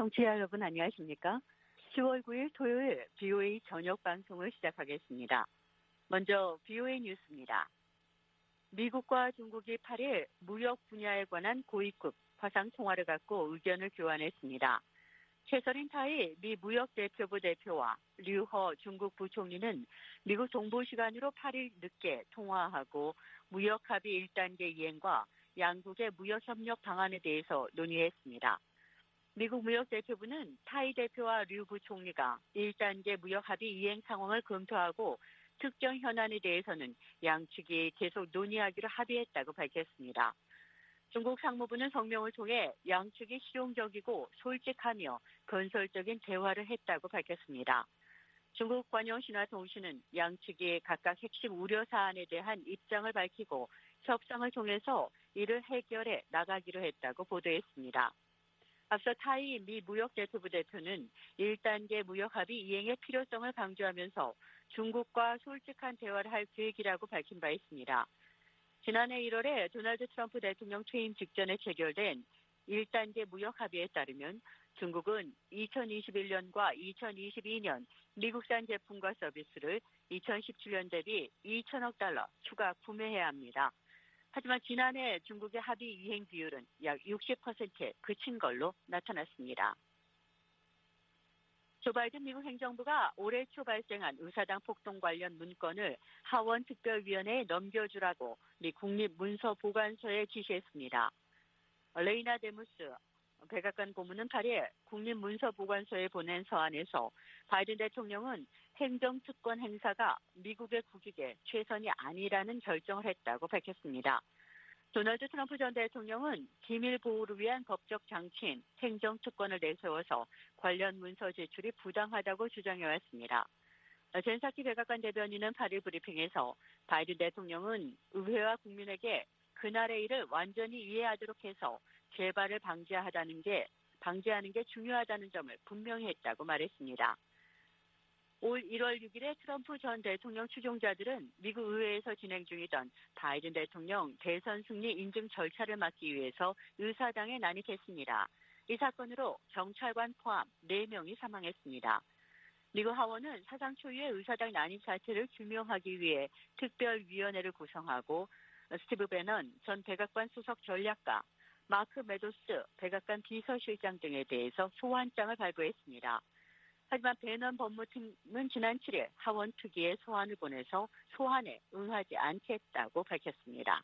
청취자 여러분 안녕하십니까? 10월 9일 토요일 BOA 저녁 방송을 시작하겠습니다. 먼저 BOA 뉴스입니다. 미국과 중국이 8일 무역 분야에 관한 고위급 화상 통화를 갖고 의견을 교환했습니다. 최서린 타이 미 무역대표부 대표와 류허 중국 부총리는 미국 동부 시간으로 8일 늦게 통화하고 무역 합의 1단계 이행과 양국의 무역협력 방안에 대해서 논의했습니다. 미국 무역대표부는 타이 대표와 류 부총리가 1단계 무역 합의 이행 상황을 검토하고 특정 현안에 대해서는 양측이 계속 논의하기로 합의했다고 밝혔습니다. 중국 상무부는 성명을 통해 양측이 실용적이고 솔직하며 건설적인 대화를 했다고 밝혔습니다. 중국 관영신화통신은 양측이 각각 핵심 우려 사안에 대한 입장을 밝히고 협상을 통해서 이를 해결해 나가기로 했다고 보도했습니다. 앞서 타이 미 무역대표부 대표는 1단계 무역합의 이행의 필요성을 강조하면서 중국과 솔직한 대화를 할 계획이라고 밝힌 바 있습니다. 지난해 1월에 도널드 트럼프 대통령 퇴임 직전에 체결된 1단계 무역합의에 따르면 중국은 2021년과 2022년 미국산 제품과 서비스를 2017년 대비 2천억 달러 추가 구매해야 합니다. 하지만 지난해 중국의 합의 이행 비율은 약 60%에 그친 걸로 나타났습니다. 조 바이든 미국 행정부가 올해 초 발생한 의사당 폭동 관련 문건을 하원 특별위원회에 넘겨주라고 미 국립문서보관소에 지시했습니다. 레이나 데무스 백악관 고문은 8일 국립문서보관소에 보낸 서한에서 바이든 대통령은 행정특권 행사가 미국의 국익에 최선이 아니라는 결정을 했다고 밝혔습니다. 도널드 트럼프 전 대통령은 기밀 보호를 위한 법적 장치인 행정특권을 내세워서 관련 문서 제출이 부당하다고 주장해왔습니다. 젠 사키 백악관 대변인은 8일 브리핑에서 바이든 대통령은 의회와 국민에게 그날의 일을 완전히 이해하도록 해서 재발을 방지하는 게 중요하다는 점을 분명히 했다고 말했습니다. 올 1월 6일에 트럼프 전 대통령 추종자들은 미국 의회에서 진행 중이던 바이든 대통령 대선 승리 인증 절차를 막기 위해서 의사당에 난입했습니다. 이 사건으로 경찰관 포함 4명이 사망했습니다. 미국 하원은 사상 초유의 의사당 난입 사태를 규명하기 위해 특별위원회를 구성하고 스티브 배넌 전 백악관 수석 전략가, 마크 메도스 백악관 비서실장 등에 대해서 소환장을 발부했습니다. 하지만 배넌 법무팀은 지난 7일 하원 특위에 소환을 보내서 소환에 응하지 않겠다고 밝혔습니다.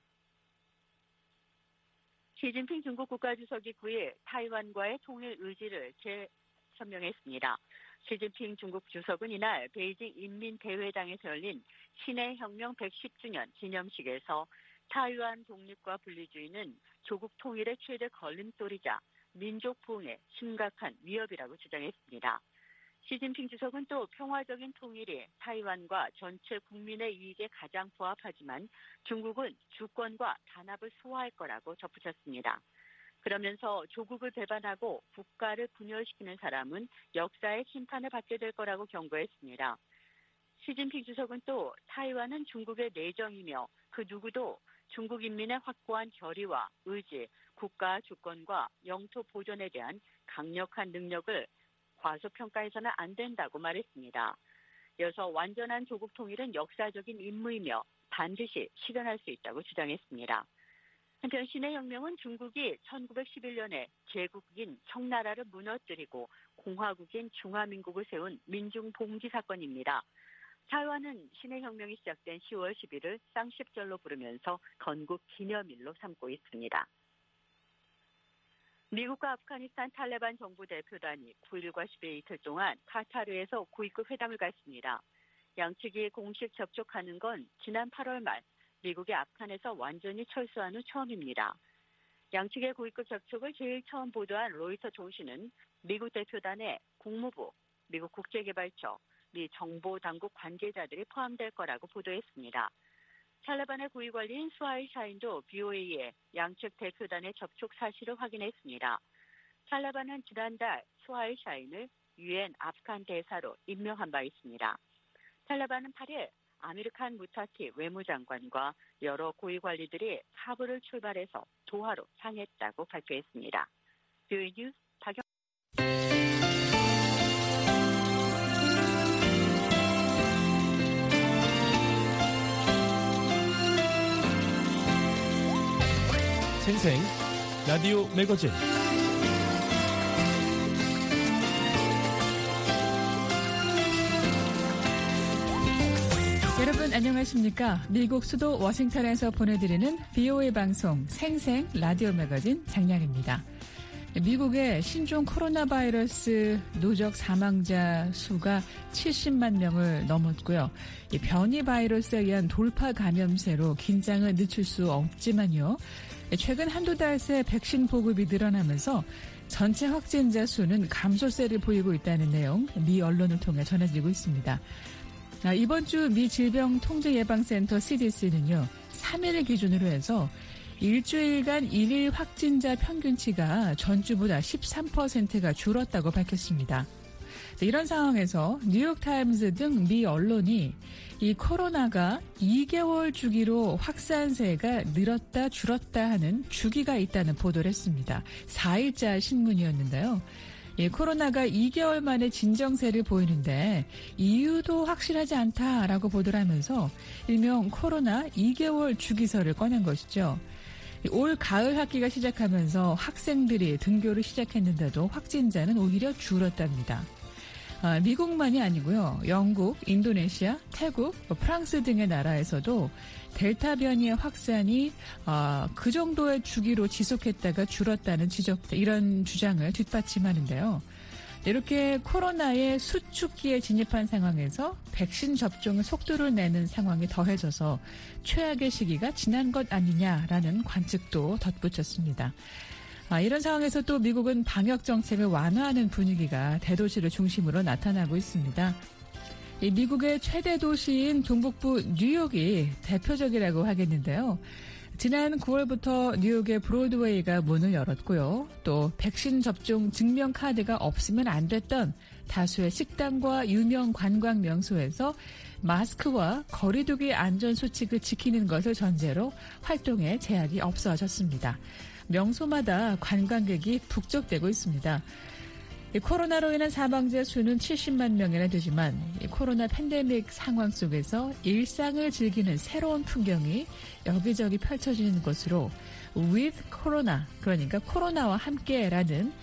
시진핑 중국 국가주석이 9일 타이완과의 통일 의지를 재설명했습니다. 시진핑 중국 주석은 이날 베이징 인민대회당에서 열린 신해혁명 110주년 기념식에서 타이완 독립과 분리주의는 조국 통일의 최대 걸림돌이자 민족 부흥에 심각한 위협이라고 주장했습니다. 시진핑 주석은 또 평화적인 통일이 타이완과 전체 국민의 이익에 가장 부합하지만 중국은 주권과 단합을 소화할 거라고 덧붙였습니다. 그러면서 조국을 배반하고 국가를 분열시키는 사람은 역사의 심판을 받게 될 거라고 경고했습니다. 시진핑 주석은 또 타이완은 중국의 내정이며 그 누구도 중국 인민의 확고한 결의와 의지, 국가 주권과 영토 보존에 대한 강력한 능력을 과소평가해서는 안 된다고 말했습니다. 이어서 완전한 조국 통일은 역사적인 임무이며 반드시 실현할 수 있다고 주장했습니다. 한편 신해혁명은 중국이 1911년에 제국인 청나라를 무너뜨리고 공화국인 중화민국을 세운 민중봉지 사건입니다. 타이완은 신해혁명이 시작된 10월 11일 쌍십절로 부르면서 건국 기념일로 삼고 있습니다. 미국과 아프가니스탄 탈레반 정부 대표단이 9일과 10일 이틀 동안 카타르에서 고위급 회담을 갖습니다. 양측이 공식 접촉하는 건 지난 8월 말 미국이 아프간에서 완전히 철수한 후 처음입니다. 양측의 고위급 접촉을 제일 처음 보도한 로이터 통신은 미국 대표단에 국무부, 미국 국제개발처, 미 정보당국 관계자들이 포함될 거라고 보도했습니다. 탈레반의 고위 관리인 수하일 샤인도 BOA에 양측 대표단의 접촉 사실을 확인했습니다. 탈레반은 지난달 수하일 샤인을 유엔 아프간 대사로 임명한 바 있습니다. 탈레반은 8일 아미르칸 무타키 외무장관과 여러 고위 관리들이 카불을 출발해서 도하로 향했다고 발표했습니다. BOA 뉴스 박영 생생 라디오 매거진. 여러분 안녕하십니까? 미국 수도 워싱턴에서 보내드리는 VOA 방송 생생 라디오 매거진 장량입니다. 미국의 신종 코로나 바이러스 누적 사망자 수가 70만 명을 넘었고요. 이 변이 바이러스에 의한 돌파 감염세로 긴장을 늦출 수 없지만요. 최근 한두 달 새 백신 보급이 늘어나면서 전체 확진자 수는 감소세를 보이고 있다는 내용 미 언론을 통해 전해지고 있습니다. 이번 주 미 질병통제예방센터 CDC는요. 3일 기준으로 해서 일주일간 일일 확진자 평균치가 전주보다 13%가 줄었다고 밝혔습니다. 이런 상황에서 뉴욕타임스 등 미 언론이 이 코로나가 2개월 주기로 확산세가 늘었다 줄었다 하는 주기가 있다는 보도를 했습니다. 4일자 신문이었는데요. 코로나가 2개월 만에 진정세를 보이는데 이유도 확실하지 않다라고 보도를 하면서 일명 코로나 2개월 주기설을 꺼낸 것이죠. 올 가을 학기가 시작하면서 학생들이 등교를 시작했는데도 확진자는 오히려 줄었답니다. 미국만이 아니고요. 영국, 인도네시아, 태국, 프랑스 등의 나라에서도 델타 변이의 확산이 그 정도의 주기로 지속했다가 줄었다는 이런 주장을 뒷받침하는데요. 이렇게 코로나의 수축기에 진입한 상황에서 백신 접종의 속도를 내는 상황이 더해져서 최악의 시기가 지난 것 아니냐라는 관측도 덧붙였습니다. 이런 상황에서 또 미국은 방역 정책을 완화하는 분위기가 대도시를 중심으로 나타나고 있습니다. 미국의 최대 도시인 동북부 뉴욕이 대표적이라고 하겠는데요. 지난 9월부터 뉴욕의 브로드웨이가 문을 열었고요. 또 백신 접종 증명 카드가 없으면 안 됐던 다수의 식당과 유명 관광 명소에서 마스크와 거리두기 안전수칙을 지키는 것을 전제로 활동에 제약이 없어졌습니다. 명소마다 관광객이 북적대고 있습니다. 코로나로 인한 사망자 수는 70만 명이나 되지만 코로나 팬데믹 상황 속에서 일상을 즐기는 새로운 풍경이 여기저기 펼쳐지는 것으로 with 코로나, 그러니까 코로나와 함께라는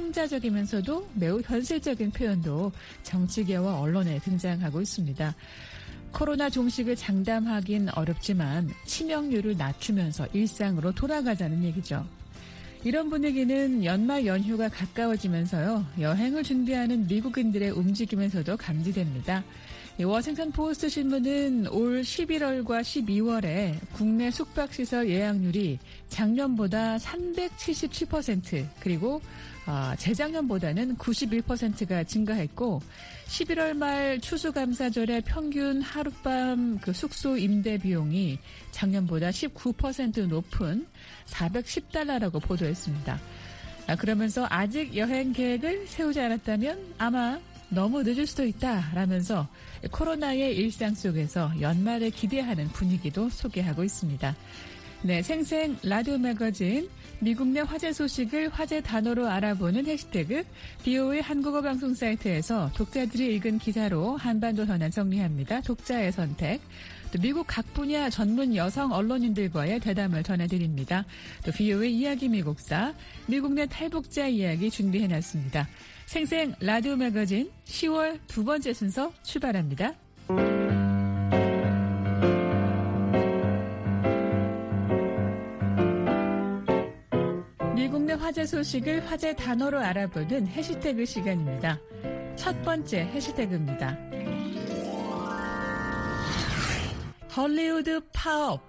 풍자적이면서도 매우 현실적인 표현도 정치계와 언론에 등장하고 있습니다. 코로나 종식을 장담하긴 어렵지만 치명률을 낮추면서 일상으로 돌아가자는 얘기죠. 이런 분위기는 연말 연휴가 가까워지면서요. 여행을 준비하는 미국인들의 움직임에서도 감지됩니다. 워싱턴 포스트 신문은 올 11월과 12월에 국내 숙박시설 예약률이 작년보다 377% 그리고 재작년보다는 91%가 증가했고 11월 말 추수감사절의 평균 하룻밤 숙소 임대 비용이 작년보다 19% 높은 $410라고 보도했습니다. 그러면서 아직 여행 계획을 세우지 않았다면 아마 너무 늦을 수도 있다라면서 코로나의 일상 속에서 연말을 기대하는 분위기도 소개하고 있습니다. 네, 생생 라디오 매거진 미국 내 화제 소식을 화제 단어로 알아보는 해시태그 VOA 한국어 방송 사이트에서 독자들이 읽은 기사로 한반도 현안 정리합니다. 독자의 선택. 또 미국 각 분야 전문 여성 언론인들과의 대담을 전해드립니다. 또 VOA 이야기 미국사, 미국 내 탈북자 이야기 준비해놨습니다. 생생 라디오 매거진 10월 두 번째 순서 출발합니다. 미국 내 화제 소식을 화제 단어로 알아보는 해시태그 시간입니다. 첫 번째 해시태그입니다. 헐리우드 파업.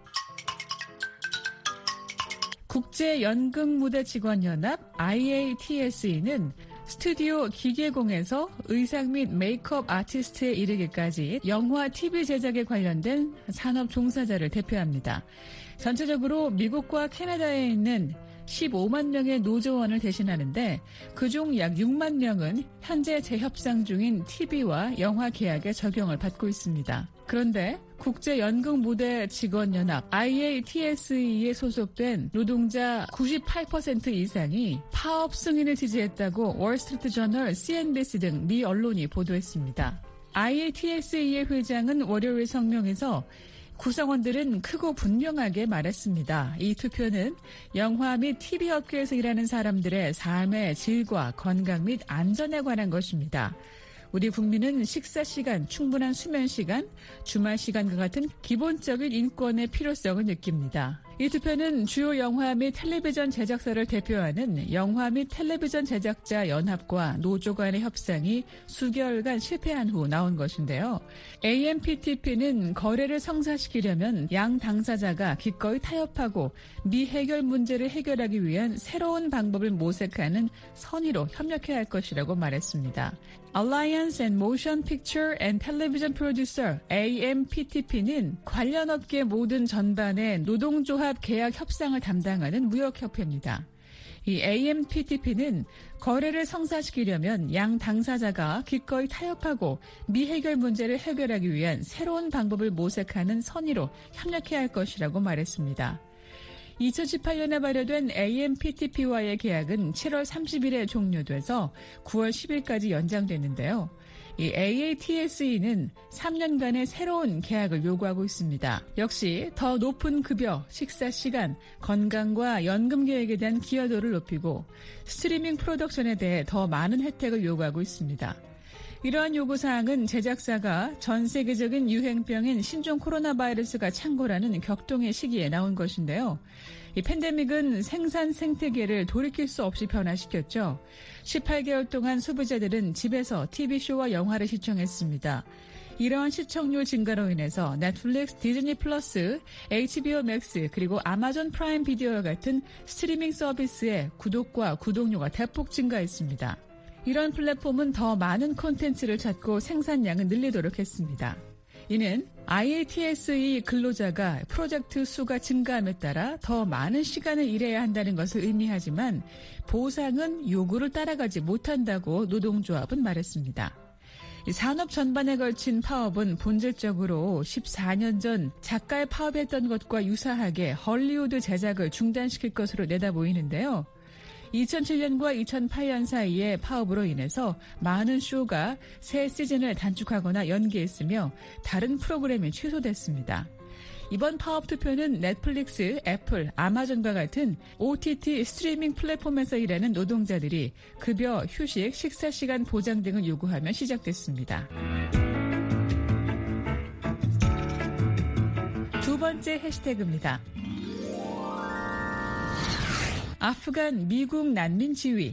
국제연극무대직원연합 IATSE는 스튜디오 기계공에서 의상 및 메이크업 아티스트에 이르기까지 영화, TV 제작에 관련된 산업 종사자를 대표합니다. 전체적으로 미국과 캐나다에 있는 15만 명의 노조원을 대신하는데 그중 약 6만 명은 현재 재협상 중인 TV와 영화 계약에 적용을 받고 있습니다. 그런데 국제연극무대직원연합 IATSE에 소속된 노동자 98% 이상이 파업 승인을 지지했다고 월스트리트저널, CNBC 등 미 언론이 보도했습니다. IATSE의 회장은 월요일 성명에서 구성원들은 크고 분명하게 말했습니다. 이 투표는 영화 및 TV 업계에서 일하는 사람들의 삶의 질과 건강 및 안전에 관한 것입니다. 우리 국민은 식사 시간, 충분한 수면 시간, 주말 시간과 같은 기본적인 인권의 필요성을 느낍니다. 이 투표는 주요 영화 및 텔레비전 제작사를 대표하는 영화 및 텔레비전 제작자 연합과 노조 간의 협상이 수개월간 실패한 후 나온 것인데요. AMPTP는 거래를 성사시키려면 양 당사자가 기꺼이 타협하고 미해결 문제를 해결하기 위한 새로운 방법을 모색하는 선의로 협력해야 할 것이라고 말했습니다. Alliance and Motion Picture and Television Producer AMPTP는 관련 업계 모든 전반의 노동조합 계약 협상을 담당하는 무역협회입니다. 이 AMPTP는 거래를 성사시키려면 양 당사자가 기꺼이 타협하고 미해결 문제를 해결하기 위한 새로운 방법을 모색하는 선의로 협력해야 할 것이라고 말했습니다. 2018년에 발효된 AMPTP와의 계약은 7월 30일에 종료돼서 9월 10일까지 연장됐는데요. 이 AATSE는 3년간의 새로운 계약을 요구하고 있습니다. 역시 더 높은 급여, 식사 시간, 건강과 연금 계획에 대한 기여도를 높이고 스트리밍 프로덕션에 대해 더 많은 혜택을 요구하고 있습니다. 이러한 요구사항은 제작사가 전 세계적인 유행병인 신종 코로나 바이러스가 창궐하는 격동의 시기에 나온 것인데요. 이 팬데믹은 생산 생태계를 돌이킬 수 없이 변화시켰죠. 18개월 동안 소비자들은 집에서 TV쇼와 영화를 시청했습니다. 이러한 시청률 증가로 인해서 넷플릭스, 디즈니 플러스, HBO 맥스 그리고 아마존 프라임 비디오와 같은 스트리밍 서비스의 구독과 구독료가 대폭 증가했습니다. 이런 플랫폼은 더 많은 콘텐츠를 찾고 생산량을 늘리도록 했습니다. 이는 IATSE 근로자가 프로젝트 수가 증가함에 따라 더 많은 시간을 일해야 한다는 것을 의미하지만 보상은 요구를 따라가지 못한다고 노동조합은 말했습니다. 산업 전반에 걸친 파업은 본질적으로 14년 전 작가의 파업했던 것과 유사하게 헐리우드 제작을 중단시킬 것으로 내다보이는데요. 2007년과 2008년 사이에 파업으로 인해서 많은 쇼가 새 시즌을 단축하거나 연기했으며 다른 프로그램이 취소됐습니다. 이번 파업 투표는 넷플릭스, 애플, 아마존과 같은 OTT 스트리밍 플랫폼에서 일하는 노동자들이 급여, 휴식, 식사 시간 보장 등을 요구하며 시작됐습니다. 두 번째 해시태그입니다. 아프간 미국 난민 지위.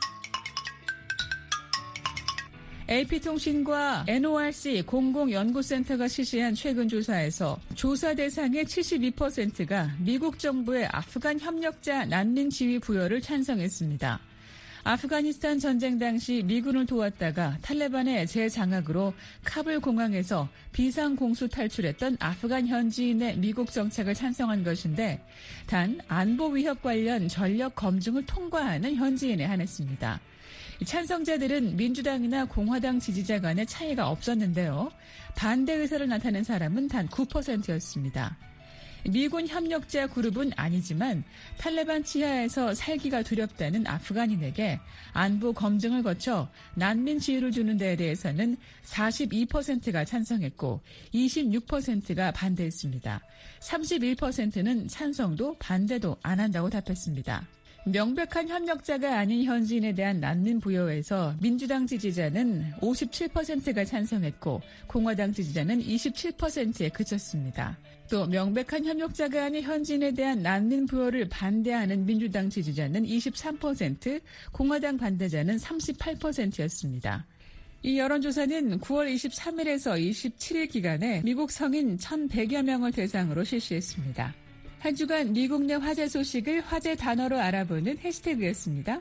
AP통신과 NORC 공공연구센터가 실시한 최근 조사에서 조사 대상의 72%가 미국 정부의 아프간 협력자 난민 지위 부여를 찬성했습니다. 아프가니스탄 전쟁 당시 미군을 도왔다가 탈레반의 재장악으로 카불 공항에서 비상공수 탈출했던 아프간 현지인의 미국 정착을 찬성한 것인데 단 안보 위협 관련 전력 검증을 통과하는 현지인에 한했습니다. 찬성자들은 민주당이나 공화당 지지자 간의 차이가 없었는데요. 반대 의사를 나타낸 사람은 단 9%였습니다. 미군 협력자 그룹은 아니지만 탈레반 치하에서 살기가 두렵다는 아프간인에게 안보 검증을 거쳐 난민 지위를 주는 데에 대해서는 42%가 찬성했고 26%가 반대했습니다. 31%는 찬성도 반대도 안 한다고 답했습니다. 명백한 협력자가 아닌 현지인에 대한 난민 부여에서 민주당 지지자는 57%가 찬성했고 공화당 지지자는 27%에 그쳤습니다. 또 명백한 협력자가 아닌 현지인에 대한 난민 부여를 반대하는 민주당 지지자는 23%, 공화당 반대자는 38%였습니다. 이 여론조사는 9월 23일에서 27일 기간에 미국 성인 1,100여 명을 대상으로 실시했습니다. 한 주간 미국 내 화제 소식을 화제 단어로 알아보는 해시태그였습니다.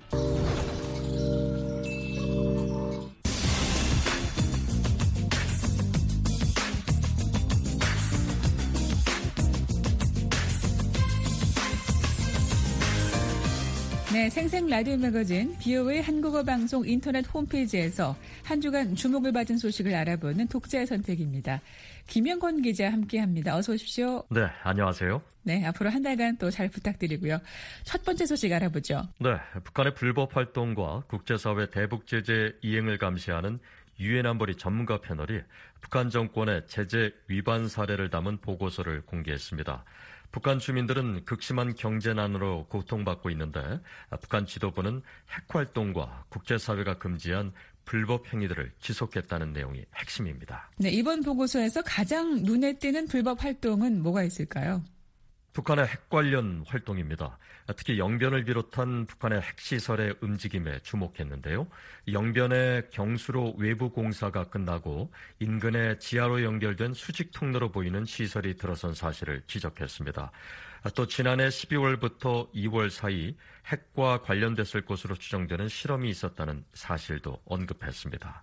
네, 생생 라디오 매거진 BO의 한국어 방송 인터넷 홈페이지에서 한 주간 주목을 받은 소식을 알아보는 독자의 선택입니다. 김영권 기자 함께합니다. 어서 오십시오. 네, 안녕하세요. 네, 앞으로 한 달간 또 잘 부탁드리고요. 첫 번째 소식 알아보죠. 네, 북한의 불법 활동과 국제사회 대북 제재 이행을 감시하는 유엔 안보리 전문가 패널이 북한 정권의 제재 위반 사례를 담은 보고서를 공개했습니다. 북한 주민들은 극심한 경제난으로 고통받고 있는데 북한 지도부는 핵활동과 국제사회가 금지한 불법 행위들을 지속했다는 내용이 핵심입니다. 네, 이번 보고서에서 가장 눈에 띄는 불법 활동은 뭐가 있을까요? 북한의 핵 관련 활동입니다. 특히 영변을 비롯한 북한의 핵시설의 움직임에 주목했는데요. 영변의 경수로 외부 공사가 끝나고 인근의 지하로 연결된 수직 통로로 보이는 시설이 들어선 사실을 지적했습니다. 또 지난해 12월부터 2월 사이 핵과 관련됐을 것으로 추정되는 실험이 있었다는 사실도 언급했습니다.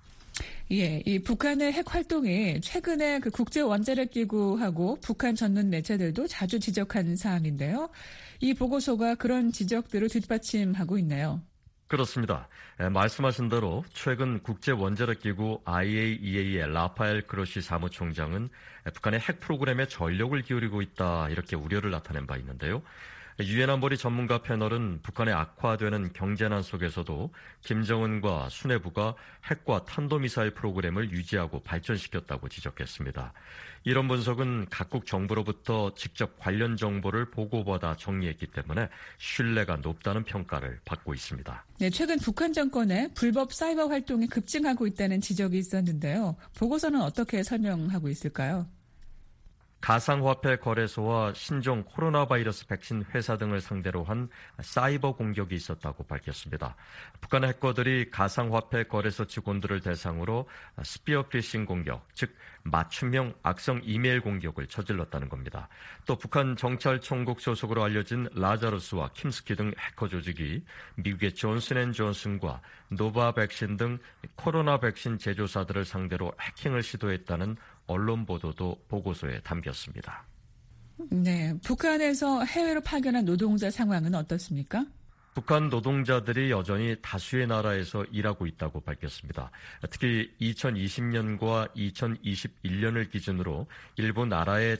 예, 이 북한의 핵 활동이 최근에 그 국제 원자력 기구하고 북한 전문 매체들도 자주 지적한 사항인데요. 이 보고서가 그런 지적들을 뒷받침하고 있네요. 그렇습니다. 말씀하신 대로 최근 국제 원자력 기구 IAEA의 라파엘 그로시 사무총장은 북한의 핵 프로그램에 전력을 기울이고 있다 이렇게 우려를 나타낸 바 있는데요. 유엔 안보리 전문가 패널은 북한의 악화되는 경제난 속에서도 김정은과 수뇌부가 핵과 탄도미사일 프로그램을 유지하고 발전시켰다고 지적했습니다. 이런 분석은 각국 정부로부터 직접 관련 정보를 보고받아 정리했기 때문에 신뢰가 높다는 평가를 받고 있습니다. 네, 최근 북한 정권의 불법 사이버 활동이 급증하고 있다는 지적이 있었는데요. 보고서는 어떻게 설명하고 있을까요? 가상화폐 거래소와 신종 코로나 바이러스 백신 회사 등을 상대로 한 사이버 공격이 있었다고 밝혔습니다. 북한의 해커들이 가상화폐 거래소 직원들을 대상으로 스피어 피싱 공격, 즉 맞춤형 악성 이메일 공격을 저질렀다는 겁니다. 또 북한 정찰총국 소속으로 알려진 라자루스와 킴스키 등 해커 조직이 미국의 존슨앤존슨과 노바 백신 등 코로나 백신 제조사들을 상대로 해킹을 시도했다는 언론 보도도 보고서에 담겼습니다. 네, 북한에서 해외로 파견한 노동자 상황은 어떻습니까? 북한 노동자들이 여전히 다수의 나라에서 일하고 있다고 밝혔습니다. 특히 2020년과 2021년을 기준으로 일부 나라의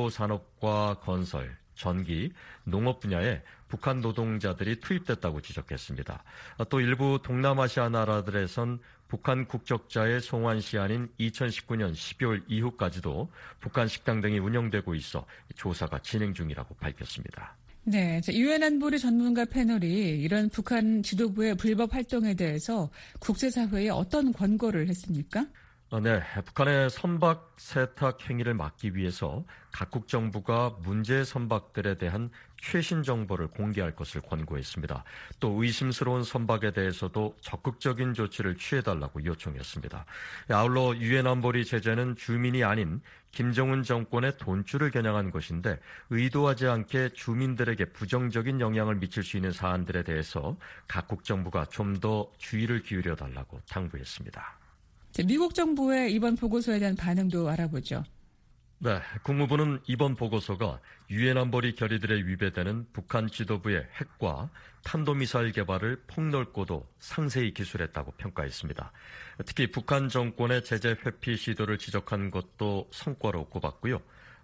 정보산업과 건설, 전기, 농업 분야에 북한 노동자들이 투입됐다고 지적했습니다. 또 일부 동남아시아 나라들에선 북한 국적자의 송환 시한인 2019년 12월 이후까지도 북한 식당 등이 운영되고 있어 조사가 진행 중이라고 밝혔습니다. 네, 유엔 안보리 전문가 패널이 이런 북한 지도부의 불법 활동에 대해서 국제사회에 어떤 권고를 했습니까? 네, 북한의 선박 세탁 행위를 막기 위해서 각국 정부가 문제 선박들에 대한 최신 정보를 공개할 것을 권고했습니다. 또 의심스러운 선박에 대해서도 적극적인 조치를 취해달라고 요청했습니다. 아울러 유엔 안보리 제재는 주민이 아닌 김정은 정권의 돈줄을 겨냥한 것인데 의도하지 않게 주민들에게 부정적인 영향을 미칠 수 있는 사안들에 대해서 각국 정부가 좀 더 주의를 기울여달라고 당부했습니다. 미국 정부의 이번 보고서에 대한 반응도 알아보죠. 네, 국무부는 이번 보고서가 유엔 안보리 결의들에 위배되는 북한 지도부의 핵과 탄도미사일 개발을 폭넓고도 상세히 기술했다고 평가했습니다. 특히 북한 정권의 제재 회피 시도를 지적한 것도 성과로 꼽았고요.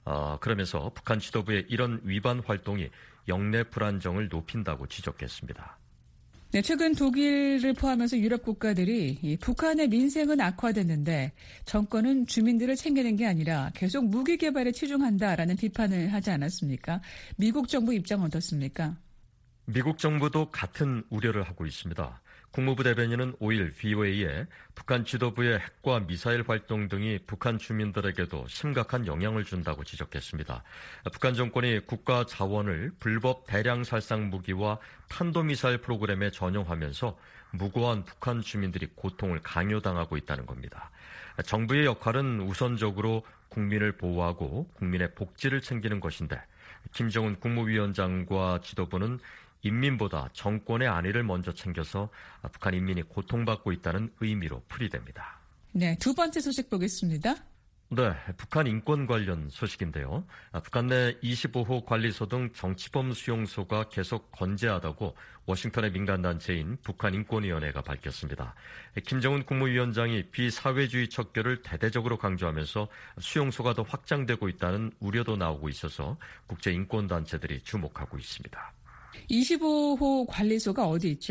그러면서 북한 지도부의 이런 위반 활동이 영내 불안정을 높인다고 지적했습니다. 네, 최근 독일을 포함해서 유럽 국가들이 북한의 민생은 악화됐는데 정권은 주민들을 챙기는 게 아니라 계속 무기 개발에 치중한다라는 비판을 하지 않았습니까? 미국 정부 입장은 어떻습니까? 미국 정부도 같은 우려를 하고 있습니다. 국무부 대변인은 5일 VOA에 북한 지도부의 핵과 미사일 활동 등이 북한 주민들에게도 심각한 영향을 준다고 지적했습니다. 북한 정권이 국가 자원을 불법 대량 살상 무기와 탄도미사일 프로그램에 전용하면서 무고한 북한 주민들이 고통을 강요당하고 있다는 겁니다. 정부의 역할은 우선적으로 국민을 보호하고 국민의 복지를 챙기는 것인데 김정은 국무위원장과 지도부는 인민보다 정권의 안위를 먼저 챙겨서 북한 인민이 고통받고 있다는 의미로 풀이됩니다. 네, 두 번째 소식 보겠습니다. 네, 북한 인권 관련 소식인데요. 북한 내 25호 관리소 등 정치범 수용소가 계속 건재하다고 워싱턴의 민간단체인 북한인권위원회가 밝혔습니다. 김정은 국무위원장이 비사회주의 척결을 대대적으로 강조하면서 수용소가 더 확장되고 있다는 우려도 나오고 있어서 국제인권단체들이 주목하고 있습니다. 25호 관리소가 어디 있죠?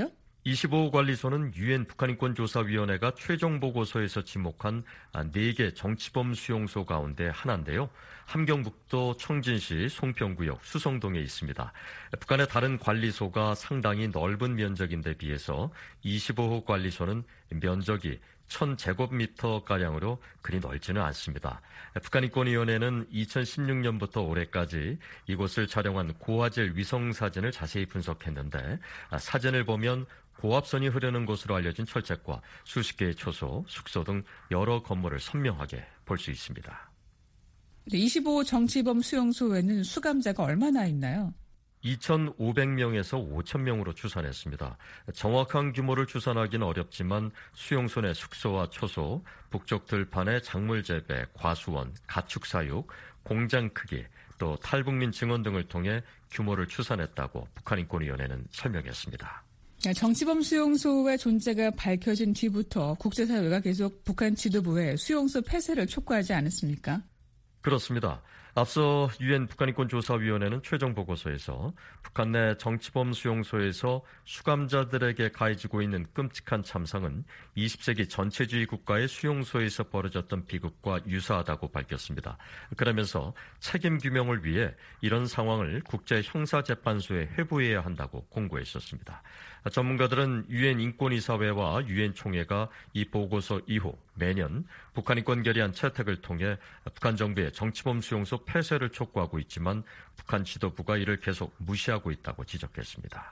25호 관리소는 유엔 북한인권조사위원회가 최종 보고서에서 지목한 4개 정치범 수용소 가운데 하나인데요. 함경북도 청진시 송평구역 수성동에 있습니다. 북한의 다른 관리소가 상당히 넓은 면적인데 비해서 25호 관리소는 면적이 1000제곱미터가량으로 그리 넓지는 않습니다. 북한인권위원회는 2016년부터 올해까지 이곳을 촬영한 고화질 위성사진을 자세히 분석했는데 사진을 보면 고압선이 흐르는 곳으로 알려진 철책과 수십 개의 초소, 숙소 등 여러 건물을 선명하게 볼 수 있습니다. 25호 정치범 수용소에는 수감자가 얼마나 있나요? 2,500명에서 5,000명으로 추산했습니다. 정확한 규모를 추산하기는 어렵지만 수용소 내 숙소와 초소, 북쪽 들판의 작물 재배, 과수원, 가축 사육, 공장 크기, 또 탈북민 증언 등을 통해 규모를 추산했다고 북한인권위원회는 설명했습니다. 정치범 수용소의 존재가 밝혀진 뒤부터 국제사회가 계속 북한 지도부에 수용소 폐쇄를 촉구하지 않았습니까? 그렇습니다. 앞서 유엔 북한인권조사위원회는 최종 보고서에서 북한 내 정치범 수용소에서 수감자들에게 가해지고 있는 끔찍한 참상은 20세기 전체주의 국가의 수용소에서 벌어졌던 비극과 유사하다고 밝혔습니다. 그러면서 책임 규명을 위해 이런 상황을 국제형사재판소에 회부해야 한다고 공고했었습니다. 전문가들은 유엔 인권이사회와 유엔 총회가 이 보고서 이후 매년 북한인권 결의안 채택을 통해 북한 정부의 정치범 수용소 폐쇄를 촉구하고 있지만 북한 지도부가 이를 계속 무시하고 있다고 지적했습니다.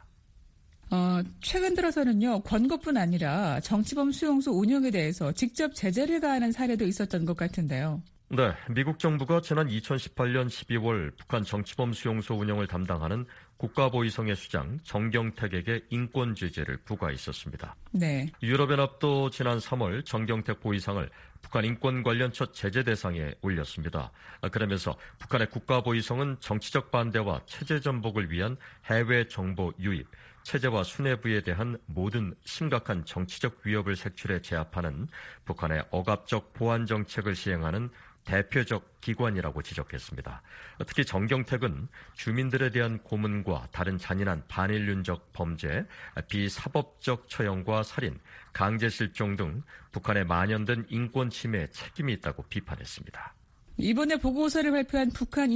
최근 들어서는요, 권고뿐 아니라 정치범 수용소 운영에 대해서 직접 제재를 가하는 사례도 있었던 것 같은데요. 네, 미국 정부가 지난 2018년 12월 북한 정치범 수용소 운영을 담당하는 국가보위성의 수장 정경택에게 인권 제재를 부과했었습니다. 네. 유럽연합도 지난 3월 정경택 보위상을 북한 인권 관련 첫 제재 대상에 올렸습니다. 그러면서 북한의 국가보위성은 정치적 반대와 체제 전복을 위한 해외 정보 유입, 체제와 수뇌부에 대한 모든 심각한 정치적 위협을 색출해 제압하는 북한의 억압적 보안 정책을 시행하는 대표적 기관이라고 지적했습니다. 특히 정경택은 주민들에 대한 고문과 다른 잔인한 반인륜적 범죄, 비사법적 처형과 살인, 강제실종 등 북한에 만연된 인권 침해에 책임이 있다고 비판했습니다. 이번에 보고서를 발표한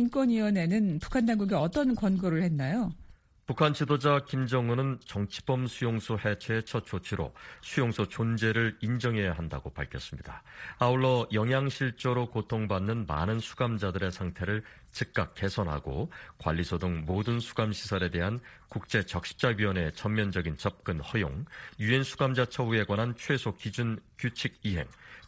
북한인권위원회는 북한 당국에 어떤 권고를 했나요? 북한 지도자 김정은은 정치범 수용소 해체의 첫 조치로 수용소 존재를 인정해야 한다고 밝혔습니다. 아울러 영양실조로 고통받는 많은 수감자들의 상태를 즉각 개선하고 관리소 등 모든 수감시설에 대한 국제적십자위원회의 전면적인 접근 허용, 유엔 수감자 처우에 관한 최소 기준 규칙 이행,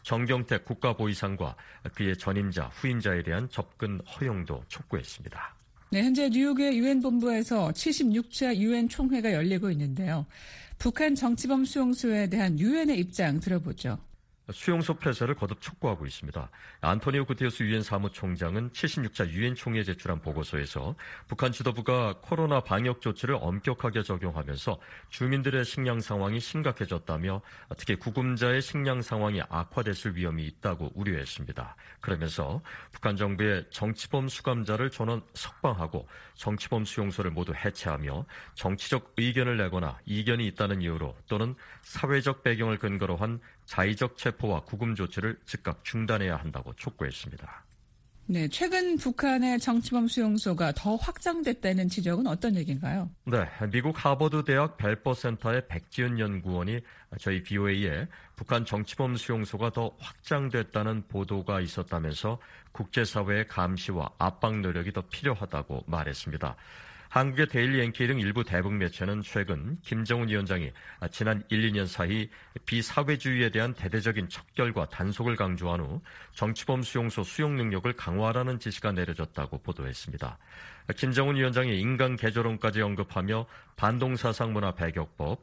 정경택 국가보위상과 그의 전임자, 후임자에 대한 접근 허용도 촉구했습니다. 네, 현재 뉴욕의 유엔 본부에서 76차 유엔 총회가 열리고 있는데요. 북한 정치범 수용소에 대한 유엔의 입장 들어보죠. 수용소 폐쇄를 거듭 촉구하고 있습니다. 안토니오 구테르스 유엔 사무총장은 76차 유엔 총회에 제출한 보고서에서 북한 지도부가 코로나 방역 조치를 엄격하게 적용하면서 주민들의 식량 상황이 심각해졌다며 특히 구금자의 식량 상황이 악화됐을 위험이 있다고 우려했습니다. 그러면서 북한 정부의 정치범 수감자를 전원 석방하고 정치범 수용소를 모두 해체하며 정치적 의견을 내거나 이견이 있다는 이유로 또는 사회적 배경을 근거로 한 자의적 체포와 구금 조치를 즉각 중단해야 한다고 촉구했습니다. 네, 최근 북한의 정치범 수용소가 더 확장됐다는 지적은 어떤 얘기인가요? 네, 미국 하버드 대학 벨퍼 센터의 백지은 연구원이 저희 BOA에 북한 정치범 수용소가 더 확장됐다는 보도가 있었다면서 국제사회의 감시와 압박 노력이 더 필요하다고 말했습니다. 한국의 데일리 NK 등 일부 대북 매체는 최근 김정은 위원장이 지난 1, 2년 사이 비사회주의에 대한 대대적인 척결과 단속을 강조한 후 정치범 수용소 수용 능력을 강화하라는 지시가 내려졌다고 보도했습니다. 김정은 위원장이 인간 개조론까지 언급하며 반동사상문화 배격법,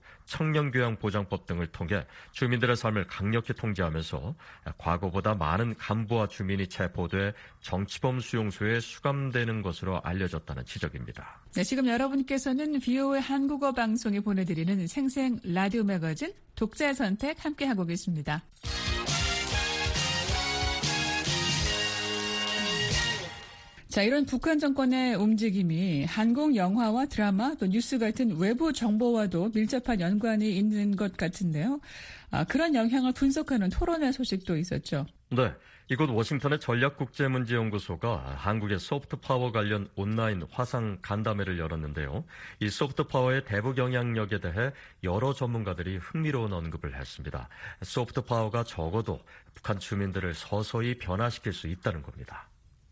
청년교양보장법 등을 통해 주민들의 삶을 강력히 통제하면서 과거보다 많은 간부와 주민이 체포돼 정치범 수용소에 수감되는 것으로 알려졌다는 지적입니다. 네, 지금 여러분께서는 VOA 한국어 방송에 보내드리는 생생 라디오 매거진 독자의 선택 함께하고 계십니다. 자, 이런 북한 정권의 움직임이 한국 영화와 드라마 또 뉴스 같은 외부 정보와도 밀접한 연관이 있는 것 같은데요. 그런 영향을 분석하는 토론회 소식도 있었죠. 네. 이곳 워싱턴의 전략국제문제연구소가 한국의 소프트파워 관련 온라인 화상 간담회를 열었는데요. 이 소프트파워의 대북 영향력에 대해 여러 전문가들이 흥미로운 언급을 했습니다. 소프트파워가 적어도 북한 주민들을 서서히 변화시킬 수 있다는 겁니다.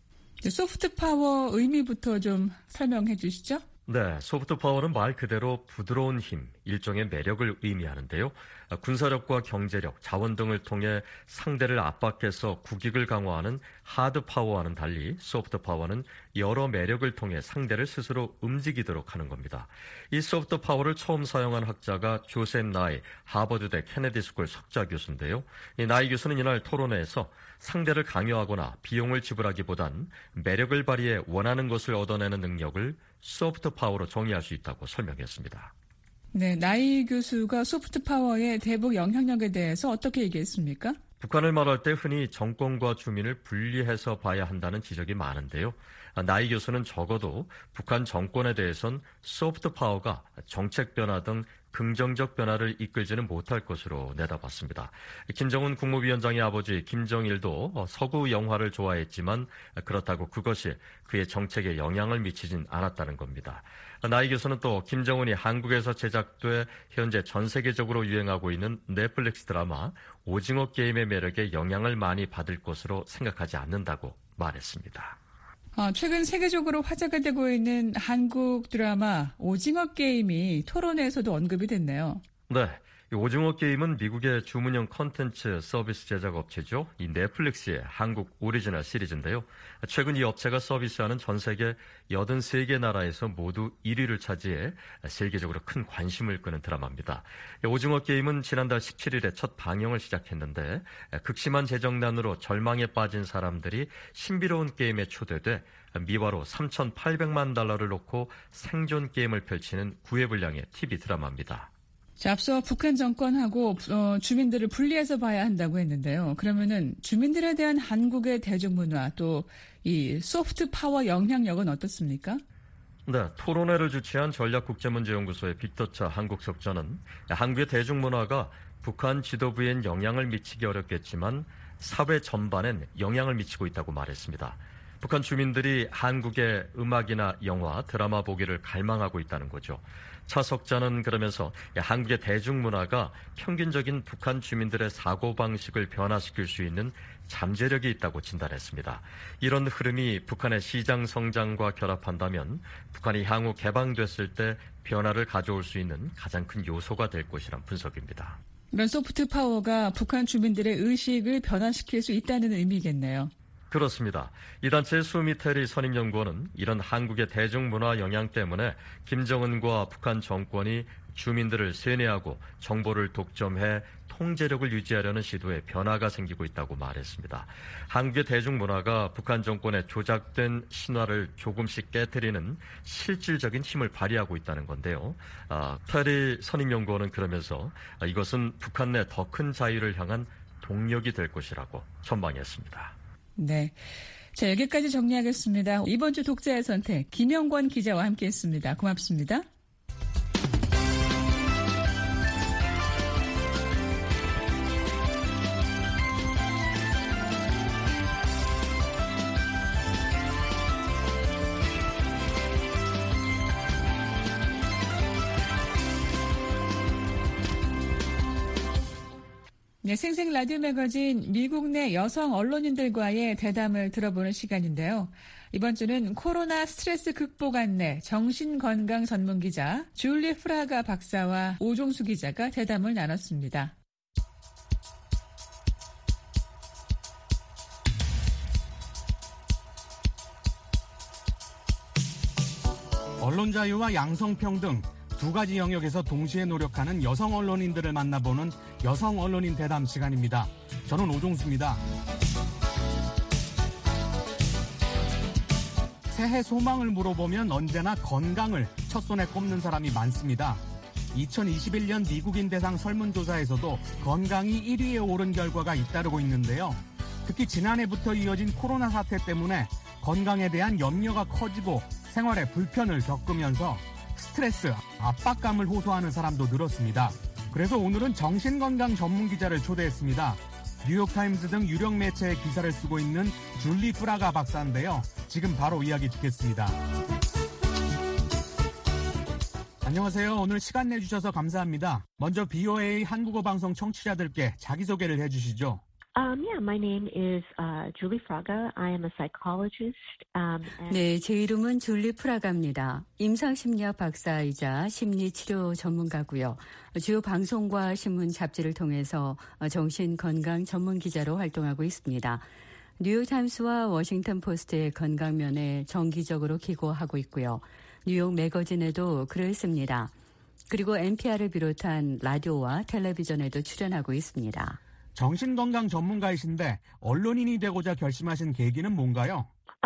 소프트파워 의미부터 좀 설명해 주시죠. 네, 소프트파워는 말 그대로 부드러운 힘, 일종의 매력을 의미하는데요. 군사력과 경제력, 자원 등을 통해 상대를 압박해서 국익을 강화하는 하드파워와는 달리 소프트파워는 여러 매력을 통해 상대를 스스로 움직이도록 하는 겁니다. 이 소프트파워를 처음 사용한 학자가 조셉 나이, 하버드대 케네디 스쿨 석좌 교수인데요. 이 나이 교수는 이날 토론회에서 상대를 강요하거나 비용을 지불하기보단 매력을 발휘해 원하는 것을 얻어내는 능력을 소프트파워로 정의할 수 있다고 설명했습니다. 네, 나이 교수가 소프트파워의 대북 영향력에 대해서 어떻게 얘기했습니까? 북한을 말할 때 흔히 정권과 주민을 분리해서 봐야 한다는 지적이 많은데요. 나이 교수는 적어도 북한 정권에 대해선 소프트파워가 정책 변화 등 긍정적 변화를 이끌지는 못할 것으로 내다봤습니다. 김정은 국무위원장의 아버지 김정일도 서구 영화를 좋아했지만 그렇다고 그것이 그의 정책에 영향을 미치진 않았다는 겁니다. 나이 교수는 또 김정은이 한국에서 제작돼 현재 전 세계적으로 유행하고 있는 넷플릭스 드라마 오징어 게임의 매력에 영향을 많이 받을 것으로 생각하지 않는다고 말했습니다. 최근 세계적으로 화제가 되고 있는 한국 드라마 오징어 게임이 토론회에서도 언급이 됐네요. 네. 이 오징어 게임은 미국의 주문형 컨텐츠 서비스 제작 업체죠. 이 넷플릭스의 한국 오리지널 시리즈인데요. 최근 이 업체가 서비스하는 전 세계 83개 나라에서 모두 1위를 차지해 세계적으로 큰 관심을 끄는 드라마입니다. 오징어 게임은 지난달 17일에 첫 방영을 시작했는데 극심한 재정난으로 절망에 빠진 사람들이 신비로운 게임에 초대돼 미화로 $3,800만 놓고 생존 게임을 펼치는 구애분량의 TV 드라마입니다. 자, 앞서 북한 정권하고 주민들을 분리해서 봐야 한다고 했는데요. 그러면은 주민들에 대한 한국의 대중문화 또 이 소프트 파워 영향력은 어떻습니까? 네, 토론회를 주최한 전략국제문제연구소의 빅터차 한국석전은 한국의 대중문화가 북한 지도부엔 영향을 미치기 어렵겠지만 사회 전반엔 영향을 미치고 있다고 말했습니다. 북한 주민들이 한국의 음악이나 영화, 드라마 보기를 갈망하고 있다는 거죠. 차 석자는 그러면서 한국의 대중문화가 평균적인 북한 주민들의 사고방식을 변화시킬 수 있는 잠재력이 있다고 진단했습니다. 이런 흐름이 북한의 시장 성장과 결합한다면 북한이 향후 개방됐을 때 변화를 가져올 수 있는 가장 큰 요소가 될 것이란 분석입니다. 이런 소프트 파워가 북한 주민들의 의식을 변화시킬 수 있다는 의미겠네요. 그렇습니다. 이 단체의 수미테리 선임연구원은 이런 한국의 대중문화 영향 때문에 김정은과 북한 정권이 주민들을 세뇌하고 정보를 독점해 통제력을 유지하려는 시도에 변화가 생기고 있다고 말했습니다. 한국의 대중문화가 북한 정권의 조작된 신화를 조금씩 깨트리는 실질적인 힘을 발휘하고 있다는 건데요. 테리 선임연구원은 그러면서 이것은 북한 내 더 큰 자유를 향한 동력이 될 것이라고 전망했습니다. 네. 자, 여기까지 정리하겠습니다. 이번 주 독자의 선택, 김영권 기자와 함께했습니다. 고맙습니다. 네, 생생 라디오 매거진 미국 내 여성 언론인들과의 대담을 들어보는 시간인데요. 이번 주는 코로나 스트레스 극복 안내 정신건강 전문기자 줄리 프라가 박사와 오종수 기자가 대담을 나눴습니다. 언론 자유와 양성평등 두 가지 영역에서 동시에 노력하는 여성 언론인들을 만나보는 여성 언론인 대담 시간입니다. 저는 오종수입니다. 새해 소망을 물어보면 언제나 건강을 첫손에 꼽는 사람이 많습니다. 2021년 미국인 대상 설문조사에서도 건강이 1위에 오른 결과가 잇따르고 있는데요. 특히 지난해부터 이어진 코로나 사태 때문에 건강에 대한 염려가 커지고 생활에 불편을 겪으면서 스트레스, 압박감을 호소하는 사람도 늘었습니다. 그래서 오늘은 정신건강 전문 기자를 초대했습니다. 뉴욕타임즈 등 유력 매체의 기사를 쓰고 있는 줄리 프라가 박사인데요. 지금 바로 이야기 듣겠습니다. 안녕하세요. 오늘 시간 내주셔서 감사합니다. 먼저 BOA 한국어 방송 청취자들께 자기소개를 해주시죠. My name is Julie Fraga. I am a psychologist. 네, 제 이름은 줄리 프라가입니다. 임상심리학 박사이자 심리치료 전문가고요. 주요 방송과 신문 잡지를 통해서 정신건강 전문 기자로 활동하고 있습니다. 뉴욕타임스와 워싱턴 포스트의 건강면에 정기적으로 기고하고 있고요. 뉴욕 매거진에도 글을 씁니다. 그리고 NPR을 비롯한 라디오와 텔레비전에도 출연하고 있습니다. 정신건강 전문가이신데 언론인이 되고자 결심하신 계기는 뭔가요?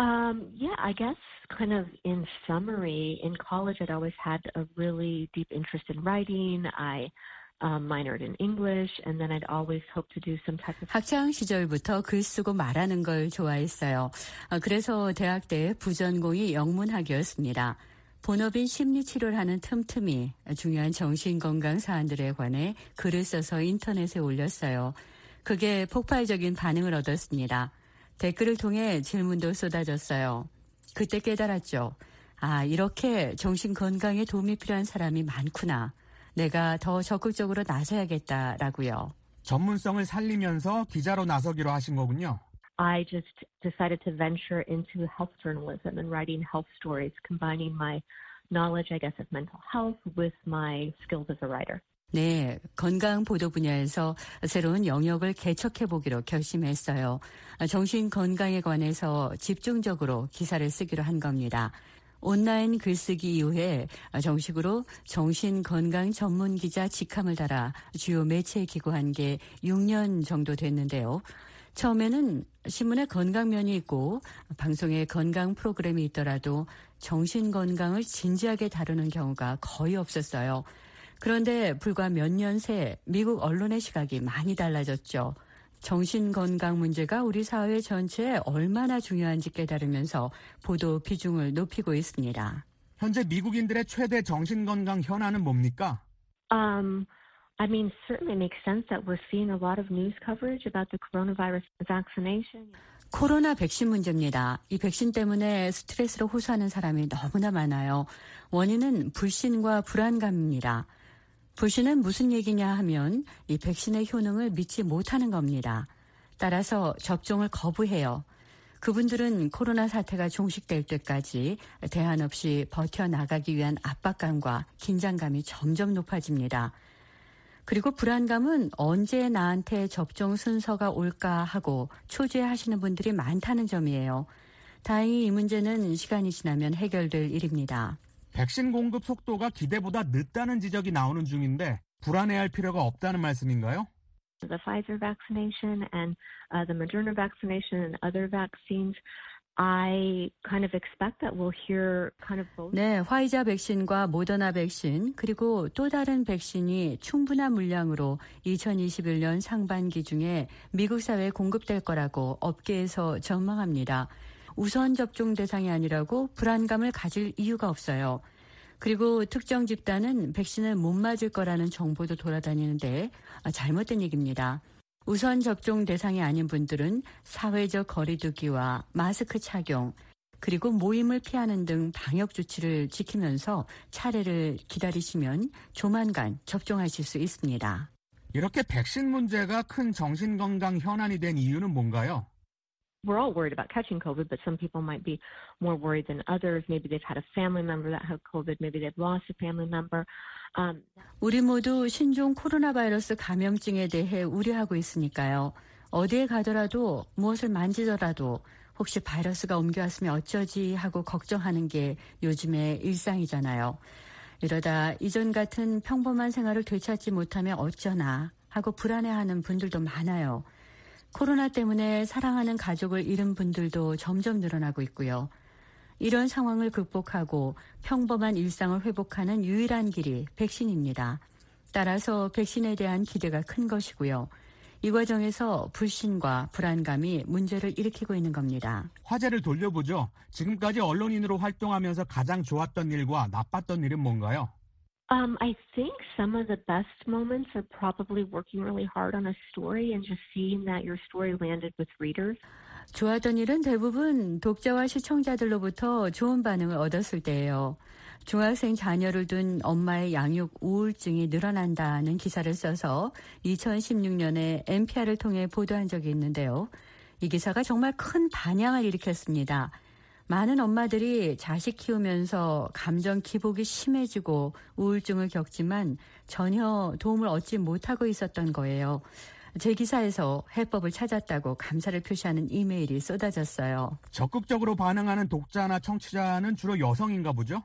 I guess kind of in summary, in college I'd always had a really deep interest in writing. I minored in English and then I'd always hoped to do some type of... 학창 시절부터 글 쓰고 말하는 걸 좋아했어요. 그래서 대학 때 부전공이 영문학이었습니다. 본업인 심리치료를 하는 틈틈이 중요한 정신건강 사안들에 관해 글을 써서 인터넷에 올렸어요. 그게 폭발적인 반응을 얻었습니다. 댓글을 통해 질문도 쏟아졌어요. 그때 깨달았죠. 이렇게 정신건강에 도움이 필요한 사람이 많구나. 내가 더 적극적으로 나서야겠다라고요. 전문성을 살리면서 기자로 나서기로 하신 거군요. I just decided to venture into health journalism and writing health stories, combining my knowledge, I guess, of mental health with my skills as a writer. 네, 건강 보도 분야에서 새로운 영역을 개척해보기로 결심했어요. 정신 건강에 관해서 집중적으로 기사를 쓰기로 한 겁니다. 온라인 글쓰기 이후에 정식으로 정신건강 전문 기자 직함을 달아 주요 매체에 기고한 게 6년 정도 됐는데요. 처음에는 신문에 건강면이 있고 방송에 건강 프로그램이 있더라도 정신건강을 진지하게 다루는 경우가 거의 없었어요. 그런데 불과 몇 년 새 미국 언론의 시각이 많이 달라졌죠. 정신건강 문제가 우리 사회 전체에 얼마나 중요한지 깨달으면서 보도 비중을 높이고 있습니다. 현재 미국인들의 최대 정신건강 현안은 뭡니까? I mean, certainly makes sense that we're seeing a lot of news coverage about the coronavirus vaccination. 코로나 백신 문제입니다. 이 백신 때문에 스트레스로 호소하는 사람이 너무나 많아요. 원인은 불신과 불안감입니다. 불신은 무슨 얘기냐 하면 이 백신의 효능을 믿지 못하는 겁니다. 따라서 접종을 거부해요. 그분들은 코로나 사태가 종식될 때까지 대안 없이 버텨나가기 위한 압박감과 긴장감이 점점 높아집니다. 그리고 불안감은 언제 나한테 접종 순서가 올까 하고 초조해하시는 분들이 많다는 점이에요. 다행히 이 문제는 시간이 지나면 해결될 일입니다. 백신 공급 속도가 기대보다 늦다는 지적이 나오는 중인데 불안해할 필요가 없다는 말씀인가요? The Pfizer vaccination and the Moderna vaccination and other vaccines, I kind of expect that we'll hear kind of both. 네, 화이자 백신과 모더나 백신 그리고 또 다른 백신이 충분한 물량으로 2021년 상반기 중에 미국 사회에 공급될 거라고 업계에서 전망합니다. 우선 접종 대상이 아니라고 불안감을 가질 이유가 없어요. 그리고 특정 집단은 백신을 못 맞을 거라는 정보도 돌아다니는데 잘못된 얘기입니다. 우선 접종 대상이 아닌 분들은 사회적 거리 두기와 마스크 착용, 그리고 모임을 피하는 등 방역 조치를 지키면서 차례를 기다리시면 조만간 접종하실 수 있습니다. 이렇게 백신 문제가 큰 정신건강 현안이 된 이유는 뭔가요? We're all worried about catching COVID, but some people might be more worried than others. Maybe they've had a family member that had COVID. Maybe they've lost a family member. 우리 모두 신종 코로나 바이러스 감염증에 대해 우려하고 있으니까요. 어디에 가더라도 무엇을 만지더라도 혹시 바이러스가 옮겨왔으면 어쩌지 하고 걱정하는 게 요즘의 일상이잖아요. 이러다 이전 같은 평범한 생활을 되찾지 못하면 어쩌나 하고 불안해하는 분들도 많아요. 코로나 때문에 사랑하는 가족을 잃은 분들도 점점 늘어나고 있고요. 이런 상황을 극복하고 평범한 일상을 회복하는 유일한 길이 백신입니다. 따라서 백신에 대한 기대가 큰 것이고요. 이 과정에서 불신과 불안감이 문제를 일으키고 있는 겁니다. 화제를 돌려보죠. 지금까지 언론인으로 활동하면서 가장 좋았던 일과 나빴던 일은 뭔가요? I think some of the best moments are probably working really hard on a story and just seeing that your story landed with readers. 좋았던 일은 대부분 독자와 시청자들로부터 좋은 반응을 얻었을 때예요. 중학생 자녀를 둔 엄마의 양육 우울증이 늘어난다는 기사를 써서 2016년에 NPR을 통해 보도한 적이 있는데요. 이 기사가 정말 큰 반향을 일으켰습니다. 많은 엄마들이 자식 키우면서 감정 기복이 심해지고 우울증을 겪지만 전혀 도움을 얻지 못하고 있었던 거예요. 제 기사에서 해법을 찾았다고 감사를 표시하는 이메일이 쏟아졌어요. 적극적으로 반응하는 독자나 청취자는 주로 여성인가 보죠?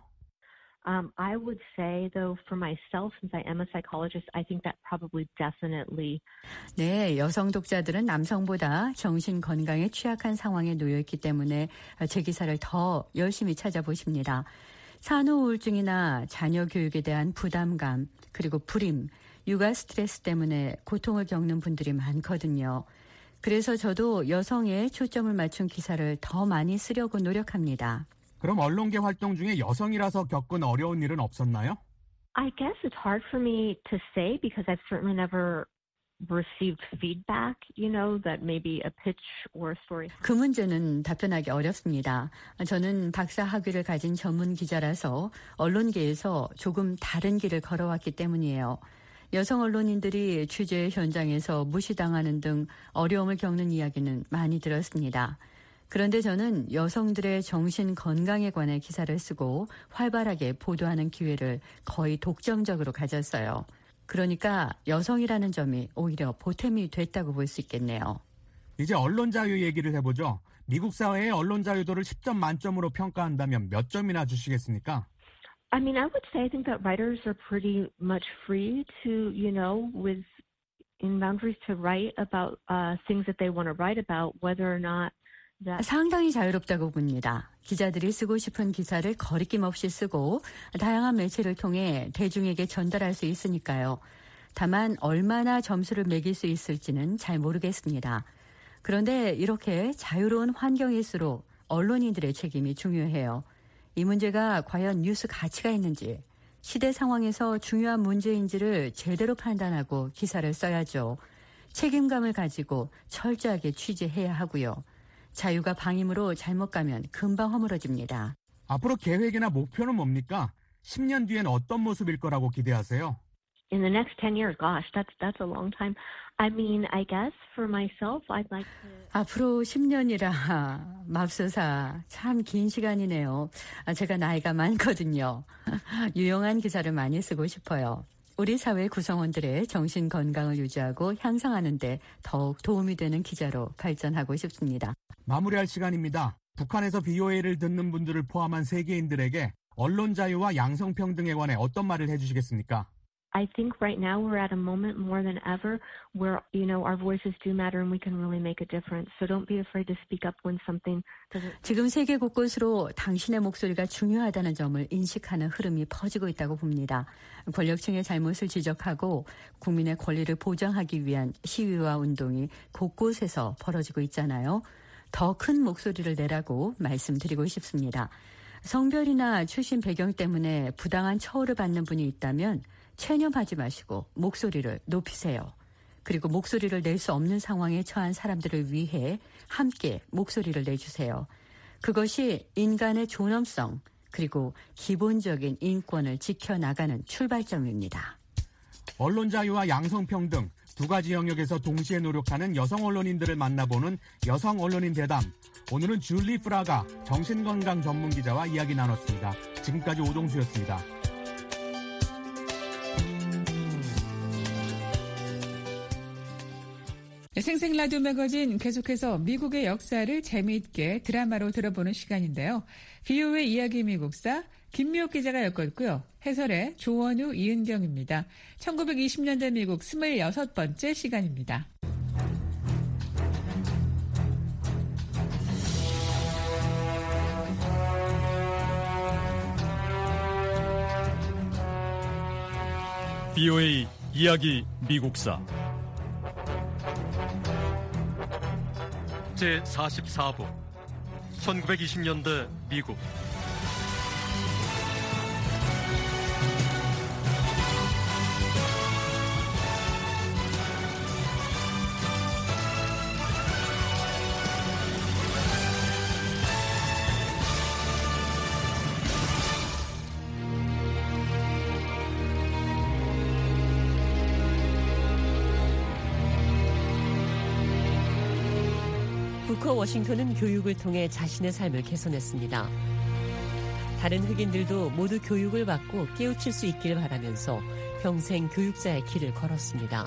I would say, though, for myself, since I am a psychologist, I think that probably definitely. 네, 여성 독자들은 남성보다 정신 건강에 취약한 상황에 놓여 있기 때문에 제 기사를 더 열심히 찾아보십니다. 산후 우울증이나 자녀 교육에 대한 부담감, 그리고 불임, 육아 스트레스 때문에 고통을 겪는 분들이 많거든요. 그래서 저도 여성에 초점을 맞춘 기사를 더 많이 쓰려고 노력합니다. 그럼 언론계 활동 중에 여성이라서 겪은 어려운 일은 없었나요? I guess it's hard for me to say because I've certainly never received feedback, that maybe a pitch or a story. 그 문제는 답변하기 어렵습니다. 저는 박사 학위를 가진 전문 기자라서 언론계에서 조금 다른 길을 걸어왔기 때문이에요. 여성 언론인들이 취재 현장에서 무시당하는 등 어려움을 겪는 이야기는 많이 들었습니다. 그런데 저는 여성들의 정신 건강에 관해 기사를 쓰고 활발하게 보도하는 기회를 거의 독점적으로 가졌어요. 그러니까 여성이라는 점이 오히려 보탬이 됐다고 볼 수 있겠네요. 이제 언론 자유 얘기를 해보죠. 미국 사회의 언론 자유도를 10점 만점으로 평가한다면 몇 점이나 주시겠습니까? I mean, I would say I think that writers are pretty much free to, within boundaries to write about things that they want to write about, whether or not 상당히 자유롭다고 봅니다. 기자들이 쓰고 싶은 기사를 거리낌 없이 쓰고 다양한 매체를 통해 대중에게 전달할 수 있으니까요. 다만 얼마나 점수를 매길 수 있을지는 잘 모르겠습니다. 그런데 이렇게 자유로운 환경일수록 언론인들의 책임이 중요해요. 이 문제가 과연 뉴스 가치가 있는지, 시대 상황에서 중요한 문제인지를 제대로 판단하고 기사를 써야죠. 책임감을 가지고 철저하게 취재해야 하고요. 자유가 방임으로 잘못 가면 금방 허물어집니다. 앞으로 계획이나 목표는 뭡니까? 10년 뒤엔 어떤 모습일 거라고 기대하세요? In the next 10 years, gosh, that's a long time. I mean, I guess for myself, I'd like to. 앞으로 10년이라 맙소사 참 긴 시간이네요. 제가 나이가 많거든요. 유용한 기사를 많이 쓰고 싶어요. 우리 사회 구성원들의 정신 건강을 유지하고 향상하는 데 더욱 도움이 되는 기자로 발전하고 싶습니다. 마무리할 시간입니다. 북한에서 BOA를 듣는 분들을 포함한 세계인들에게 언론 자유와 양성평등에 관해 어떤 말을 해주시겠습니까? I think right now we're at a moment more than ever where, our voices do matter and we can really make a difference. So don't be afraid to speak up when something doesn't. 지금 세계 곳곳으로 당신의 목소리가 중요하다는 점을 인식하는 흐름이 퍼지고 있다고 봅니다. 권력층의 잘못을 지적하고 국민의 권리를 보장하기 위한 시위와 운동이 곳곳에서 벌어지고 있잖아요. 더 큰 목소리를 내라고 말씀드리고 싶습니다. 성별이나 출신 배경 때문에 부당한 처우를 받는 분이 있다면 체념하지 마시고 목소리를 높이세요. 그리고 목소리를 낼 수 없는 상황에 처한 사람들을 위해 함께 목소리를 내주세요. 그것이 인간의 존엄성 그리고 기본적인 인권을 지켜나가는 출발점입니다. 언론 자유와 양성평등 두 가지 영역에서 동시에 노력하는 여성 언론인들을 만나보는 여성 언론인 대담. 오늘은 줄리 프라가 정신건강 전문기자와 이야기 나눴습니다. 지금까지 오동수였습니다. 생생 라디오 매거진 계속해서 미국의 역사를 재미있게 드라마로 들어보는 시간인데요. BOA 이야기 미국사 김미옥 기자가 엮었고요. 해설의 조원우, 이은경입니다. 1920년대 미국 26번째 시간입니다. BOA 이야기 미국사 제44부 1920년대 미국. 부커 워싱턴은 교육을 통해 자신의 삶을 개선했습니다. 다른 흑인들도 모두 교육을 받고 깨우칠 수 있길 바라면서 평생 교육자의 길을 걸었습니다.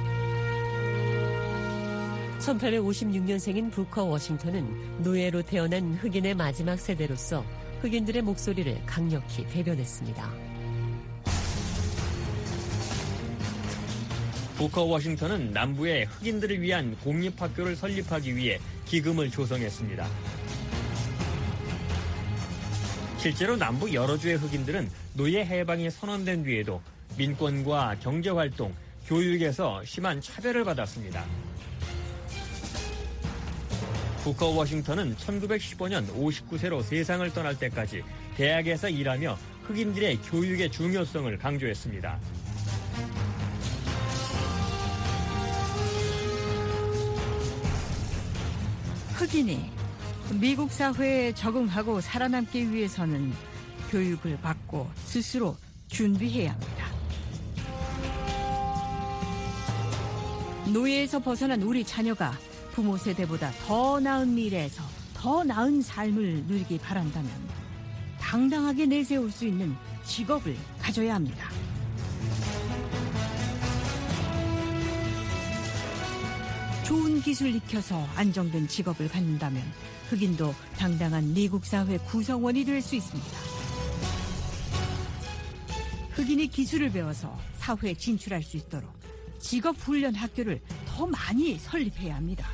1856년생인 부커 워싱턴은 노예로 태어난 흑인의 마지막 세대로서 흑인들의 목소리를 강력히 대변했습니다. 부커 워싱턴은 남부의 흑인들을 위한 공립학교를 설립하기 위해 기금을 조성했습니다. 실제로 남부 여러 주의 흑인들은 노예 해방이 선언된 뒤에도 민권과 경제활동, 교육에서 심한 차별을 받았습니다. 부커 워싱턴은 1915년 59세로 세상을 떠날 때까지 대학에서 일하며 흑인들의 교육의 중요성을 강조했습니다. 흑인이 미국 사회에 적응하고 살아남기 위해서는 교육을 받고 스스로 준비해야 합니다. 노예에서 벗어난 우리 자녀가 부모 세대보다 더 나은 미래에서 더 나은 삶을 누리기 바란다면 당당하게 내세울 수 있는 직업을 가져야 합니다. 좋은 기술 익혀서 안정된 직업을 갖는다면 흑인도 당당한 미국 사회 구성원이 될 수 있습니다. 흑인이 기술을 배워서 사회에 진출할 수 있도록 직업 훈련 학교를 더 많이 설립해야 합니다.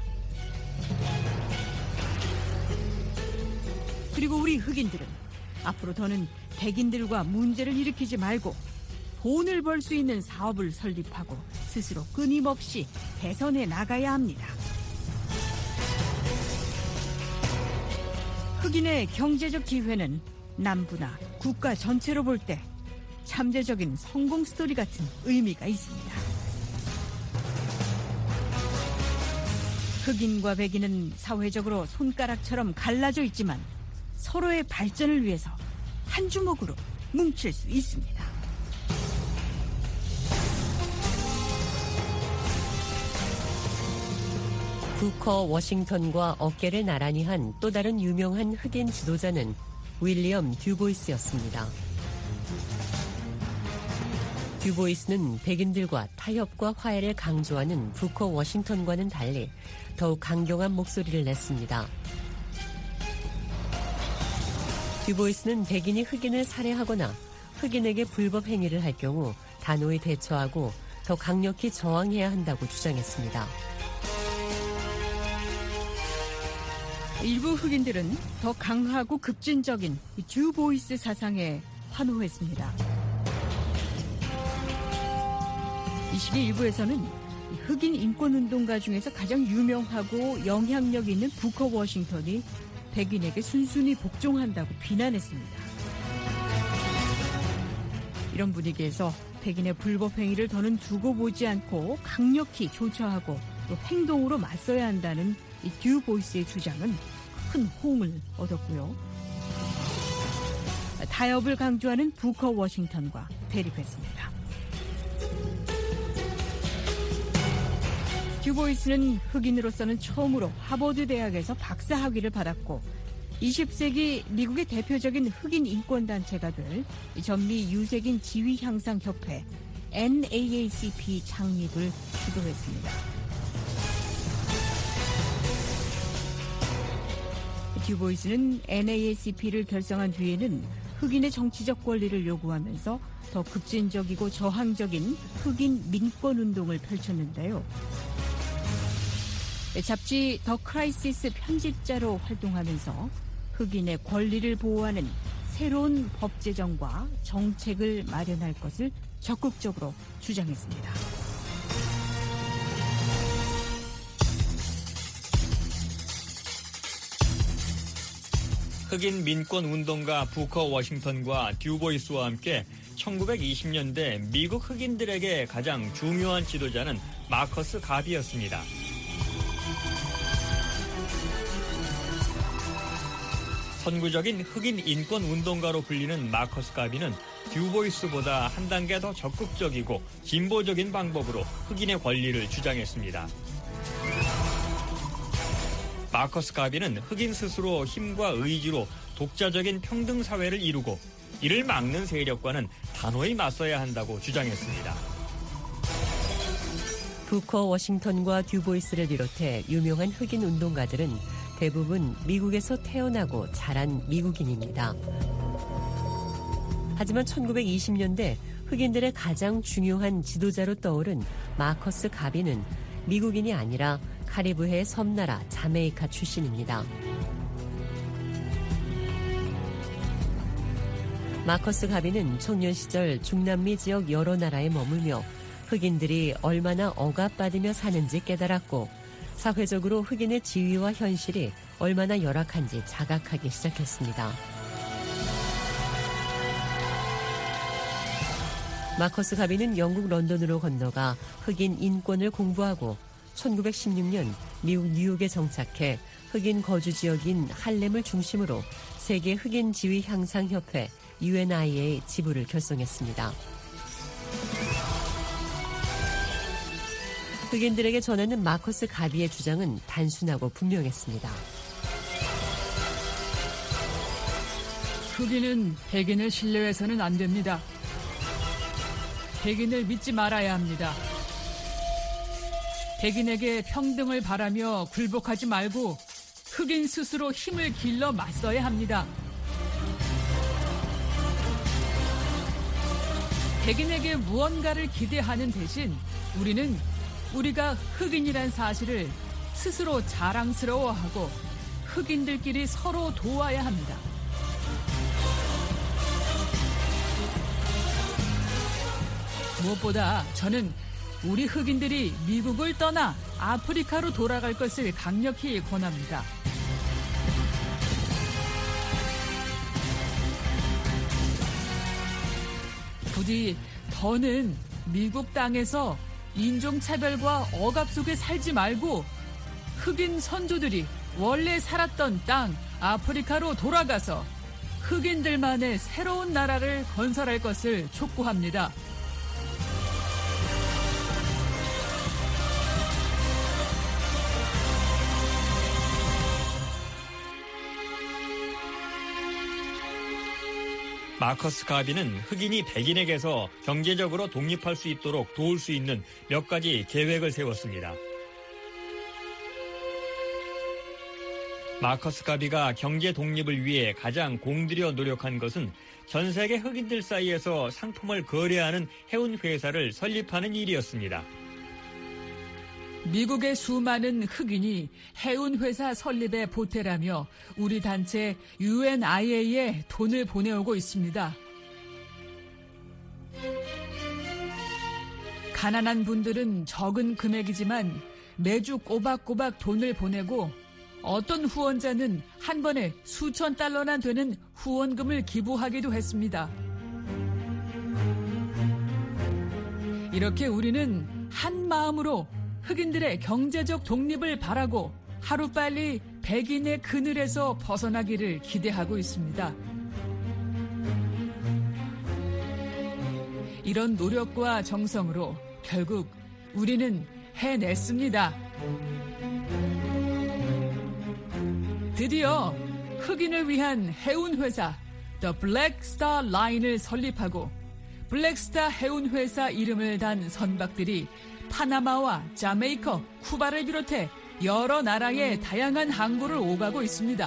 그리고 우리 흑인들은 앞으로 더는 백인들과 문제를 일으키지 말고 돈을 벌 수 있는 사업을 설립하고 스스로 끊임없이 개선해 나가야 합니다. 흑인의 경제적 기회는 남부나 국가 전체로 볼 때 잠재적인 성공 스토리 같은 의미가 있습니다. 흑인과 백인은 사회적으로 손가락처럼 갈라져 있지만 서로의 발전을 위해서 한 주먹으로 뭉칠 수 있습니다. 부커 워싱턴과 어깨를 나란히 한 또 다른 유명한 흑인 지도자는 윌리엄 듀보이스였습니다. 듀보이스는 백인들과 타협과 화해를 강조하는 부커 워싱턴과는 달리 더욱 강경한 목소리를 냈습니다. 듀보이스는 백인이 흑인을 살해하거나 흑인에게 불법 행위를 할 경우 단호히 대처하고 더 강력히 저항해야 한다고 주장했습니다. 일부 흑인들은 더 강하고 급진적인 듀보이스 사상에 환호했습니다. 이 시기 일부에서는 흑인 인권운동가 중에서 가장 유명하고 영향력 있는 부커 워싱턴이 백인에게 순순히 복종한다고 비난했습니다. 이런 분위기에서 백인의 불법 행위를 더는 두고 보지 않고 강력히 조처하고 또 행동으로 맞서야 한다는 이 듀보이스의 주장은 큰 호응을 얻었고요. 타협을 강조하는 부커 워싱턴과 대립했습니다. 듀보이스는 흑인으로서는 처음으로 하버드 대학에서 박사 학위를 받았고 20세기 미국의 대표적인 흑인 인권단체가 될 전미 유색인 지위 향상 협회 NAACP 창립을 주도했습니다. 듀보이스는 NAACP를 결성한 뒤에는 흑인의 정치적 권리를 요구하면서 더 급진적이고 저항적인 흑인 민권운동을 펼쳤는데요. 잡지 더 크라이시스 편집자로 활동하면서 흑인의 권리를 보호하는 새로운 법 제정과 정책을 마련할 것을 적극적으로 주장했습니다. 흑인 민권 운동가 부커 워싱턴과 듀보이스와 함께 1920년대 미국 흑인들에게 가장 중요한 지도자는 마커스 가비였습니다. 선구적인 흑인 인권 운동가로 불리는 마커스 가비는 듀보이스보다 한 단계 더 적극적이고 진보적인 방법으로 흑인의 권리를 주장했습니다. 마커스 가비는 흑인 스스로 힘과 의지로 독자적인 평등 사회를 이루고 이를 막는 세력과는 단호히 맞서야 한다고 주장했습니다. 부커 워싱턴과 듀보이스를 비롯해 유명한 흑인 운동가들은 대부분 미국에서 태어나고 자란 미국인입니다. 하지만 1920년대 흑인들의 가장 중요한 지도자로 떠오른 마커스 가비는 미국인이 아니라 카리브해 섬나라 자메이카 출신입니다. 마커스 가비는 청년 시절 중남미 지역 여러 나라에 머물며 흑인들이 얼마나 억압받으며 사는지 깨달았고 사회적으로 흑인의 지위와 현실이 얼마나 열악한지 자각하기 시작했습니다. 마커스 가비는 영국 런던으로 건너가 흑인 인권을 공부하고 1916년 미국 뉴욕에 정착해 흑인 거주 지역인 할렘을 중심으로 세계 흑인 지위 향상 협회 UNIA 지부를 결성했습니다. 흑인들에게 전하는 마커스 가비의 주장은 단순하고 분명했습니다. 흑인은 백인을 신뢰해서는 안 됩니다. 백인을 믿지 말아야 합니다. 백인에게 평등을 바라며 굴복하지 말고 흑인 스스로 힘을 길러 맞서야 합니다. 백인에게 무언가를 기대하는 대신 우리는 우리가 흑인이란 사실을 스스로 자랑스러워하고 흑인들끼리 서로 도와야 합니다. 무엇보다 저는 우리 흑인들이 미국을 떠나 아프리카로 돌아갈 것을 강력히 권합니다. 부디 더는 미국 땅에서 인종차별과 억압 속에 살지 말고 흑인 선조들이 원래 살았던 땅 아프리카로 돌아가서 흑인들만의 새로운 나라를 건설할 것을 촉구합니다. 마커스 가비는 흑인이 백인에게서 경제적으로 독립할 수 있도록 도울 수 있는 몇 가지 계획을 세웠습니다. 마커스 가비가 경제 독립을 위해 가장 공들여 노력한 것은 전 세계 흑인들 사이에서 상품을 거래하는 해운 회사를 설립하는 일이었습니다. 미국의 수많은 흑인이 해운회사 설립에 보태라며 우리 단체 UNIA에 돈을 보내오고 있습니다. 가난한 분들은 적은 금액이지만 매주 꼬박꼬박 돈을 보내고 어떤 후원자는 한 번에 수천 달러나 되는 후원금을 기부하기도 했습니다. 이렇게 우리는 한 마음으로 흑인들의 경제적 독립을 바라고 하루빨리 백인의 그늘에서 벗어나기를 기대하고 있습니다. 이런 노력과 정성으로 결국 우리는 해냈습니다. 드디어 흑인을 위한 해운회사 The Black Star Line을 설립하고 블랙스타 해운회사 이름을 단 선박들이 파나마와 자메이카, 쿠바를 비롯해 여러 나라의 다양한 항구를 오가고 있습니다.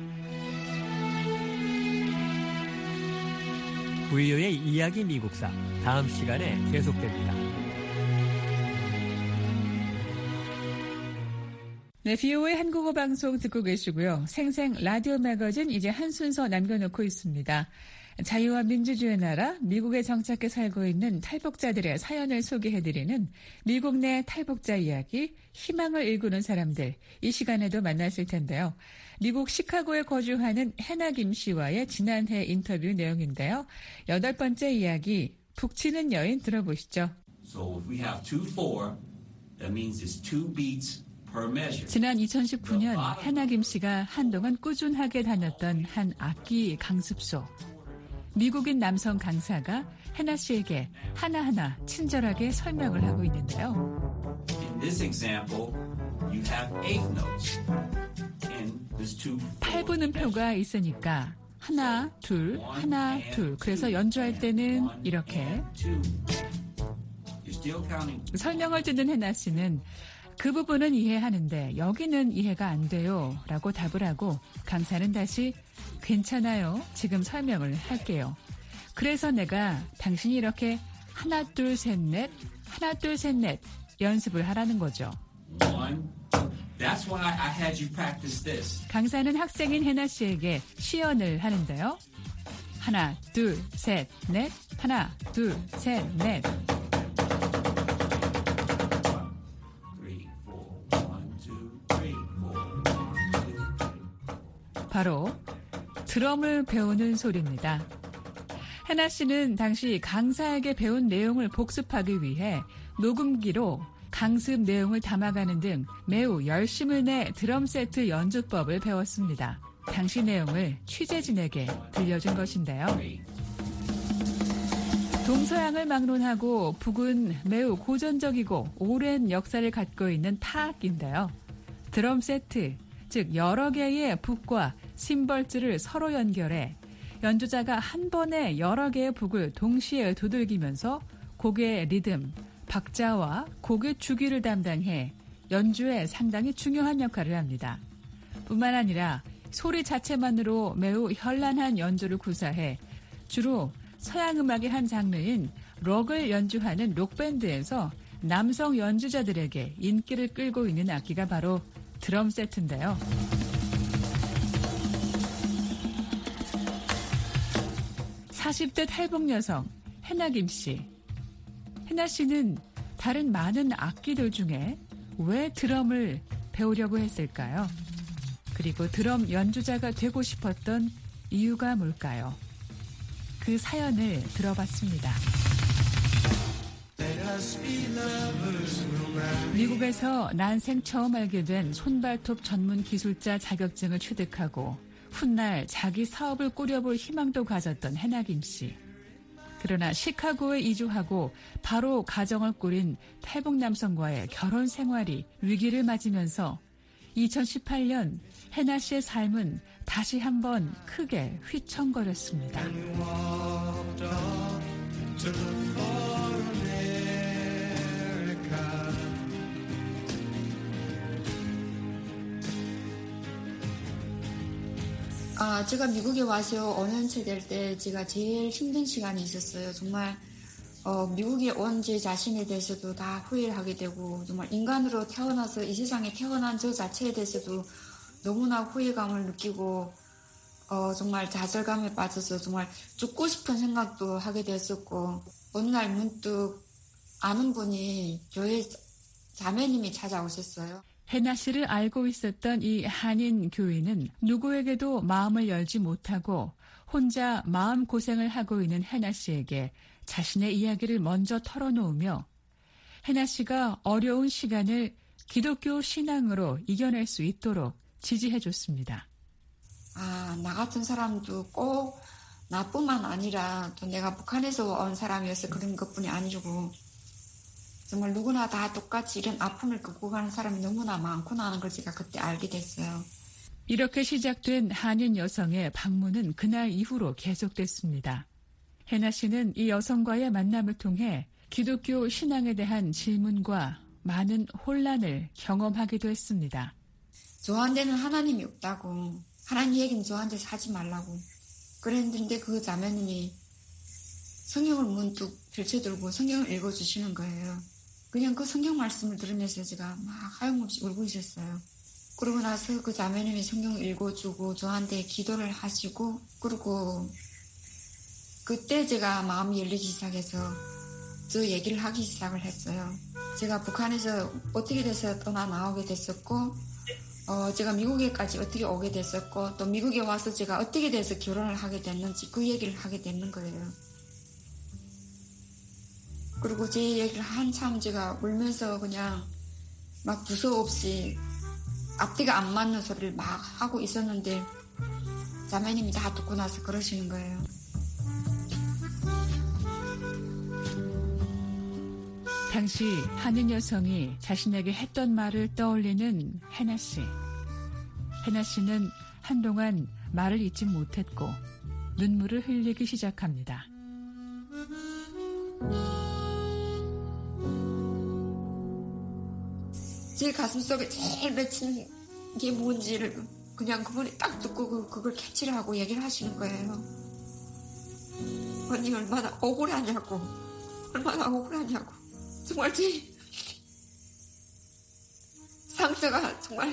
VOA의 이야기 미국사 다음 시간에 계속됩니다. 네, VOA 한국어 방송 듣고 계시고요. 생생 라디오 매거진 이제 한 순서 남겨놓고 있습니다. 자유와 민주주의 나라 미국에 정착해 살고 있는 탈북자들의 사연을 소개해드리는 미국 내 탈북자 이야기, 희망을 일구는 사람들, 이 시간에도 만나실 텐데요. 미국 시카고에 거주하는 해나 김 씨와의 지난해 인터뷰 내용인데요. 8번째 이야기, 북치는 여인 들어보시죠. So if we have 2/4, that means it's 2 beats per measure. 지난 2019년 해나 김 씨가 한동안 꾸준하게 다녔던 한 악기 강습소. 미국인 남성 강사가 해나 씨에게 하나하나 친절하게 설명을 하고 있는데요. In this example, you have eighth notes. And there's 8분음표가 있으니까 하나, 둘, 하나, 둘. 그래서 연주할 때는 이렇게 설명을 듣는 해나 씨는 그 부분은 이해하는데 여기는 이해가 안 돼요 라고 답을 하고 강사는 다시 괜찮아요. 지금 설명을 할게요. 그래서 내가 당신이 이렇게 하나, 둘, 셋, 넷, 하나, 둘, 셋, 넷 연습을 하라는 거죠. That's why I had you practice this. 강사는 학생인 해나 씨에게 시연을 하는데요. 하나, 둘, 셋, 넷, 하나, 둘, 셋, 넷. 바로 드럼을 배우는 소리입니다. 해나 씨는 당시 강사에게 배운 내용을 복습하기 위해 녹음기로 강습 내용을 담아가는 등 매우 열심을 내 드럼 세트 연주법을 배웠습니다. 당시 내용을 취재진에게 들려준 것인데요. 동서양을 막론하고 북은 매우 고전적이고 오랜 역사를 갖고 있는 타악기인데요. 드럼 세트, 즉 여러 개의 북과 심벌즈를 서로 연결해 연주자가 한 번에 여러 개의 북을 동시에 두들기면서 곡의 리듬, 박자와 곡의 주기를 담당해 연주에 상당히 중요한 역할을 합니다. 뿐만 아니라 소리 자체만으로 매우 현란한 연주를 구사해 주로 서양 음악의 한 장르인 록을 연주하는 록밴드에서 남성 연주자들에게 인기를 끌고 있는 악기가 바로 드럼 세트인데요. (40대) 탈북 여성 해나 김 씨. 해나 씨는 다른 많은 악기들 중에 왜 드럼을 배우려고 했을까요? 그리고 드럼 연주자가 되고 싶었던 이유가 뭘까요? 그 사연을 들어봤습니다. 미국에서 난생 처음 알게 된 손발톱 전문 기술자 자격증을 취득하고 훗날 자기 사업을 꾸려볼 희망도 가졌던 해나 김 씨. 그러나 시카고에 이주하고 바로 가정을 꾸린 탈북 남성과의 결혼 생활이 위기를 맞으면서 2018년 해나 씨의 삶은 다시 한번 크게 휘청거렸습니다. 제가 미국에 와서 5년째 될 때 제가 제일 힘든 시간이 있었어요. 정말 미국에 온 제 자신에 대해서도 다 후회를 하게 되고 정말 인간으로 태어나서 이 세상에 태어난 저 자체에 대해서도 너무나 후회감을 느끼고 정말 좌절감에 빠져서 정말 죽고 싶은 생각도 하게 되었었고 어느 날 문득 아는 분이 교회 자매님이 찾아오셨어요. 해나 씨를 알고 있었던 이 한인 교인은 누구에게도 마음을 열지 못하고 혼자 마음고생을 하고 있는 해나 씨에게 자신의 이야기를 먼저 털어놓으며 해나 씨가 어려운 시간을 기독교 신앙으로 이겨낼 수 있도록 지지해줬습니다. 나 같은 사람도 꼭 나뿐만 아니라 또 내가 북한에서 온 사람이어서 그런 것뿐이 아니고 정말 누구나 다 똑같이 이런 아픔을 겪고 가는 사람이 너무나 많구나 하는 걸 제가 그때 알게 됐어요. 이렇게 시작된 한인 여성의 방문은 그날 이후로 계속됐습니다. 해나 씨는 이 여성과의 만남을 통해 기독교 신앙에 대한 질문과 많은 혼란을 경험하기도 했습니다. 저한테는 하나님이 없다고, 하나님 얘기는 저한테서 하지 말라고 그랬는데 그 자매님이 성경을 문득 펼쳐들고 성경을 읽어주시는 거예요. 그냥 그 성경 말씀을 들으면서 제가 막 하염없이 울고 있었어요. 그러고 나서 그 자매님이 성경을 읽어주고 저한테 기도를 하시고 그리고 그때 제가 마음이 열리기 시작해서 저 얘기를 하기 시작을 했어요. 제가 북한에서 어떻게 돼서 떠나 나오게 됐었고 제가 미국에까지 어떻게 오게 됐었고 또 미국에 와서 제가 어떻게 돼서 결혼을 하게 됐는지 그 얘기를 하게 되는 거예요. 그리고 제 얘기를 한참 제가 울면서 그냥 막 두서 없이 앞뒤가 안 맞는 소리를 막 하고 있었는데 자매님이 다 듣고 나서 그러시는 거예요. 당시 하는 여성이 자신에게 했던 말을 떠올리는 해나 씨. 해나 씨는 한동안 말을 잇지 못했고 눈물을 흘리기 시작합니다. 제 가슴속에 제일 맺히는 게 뭔지를 그냥 그분이 딱 듣고 그걸 캐치를 하고 얘기를 하시는 거예요. 언니 얼마나 억울하냐고. 얼마나 억울하냐고. 정말 제 상처가 정말.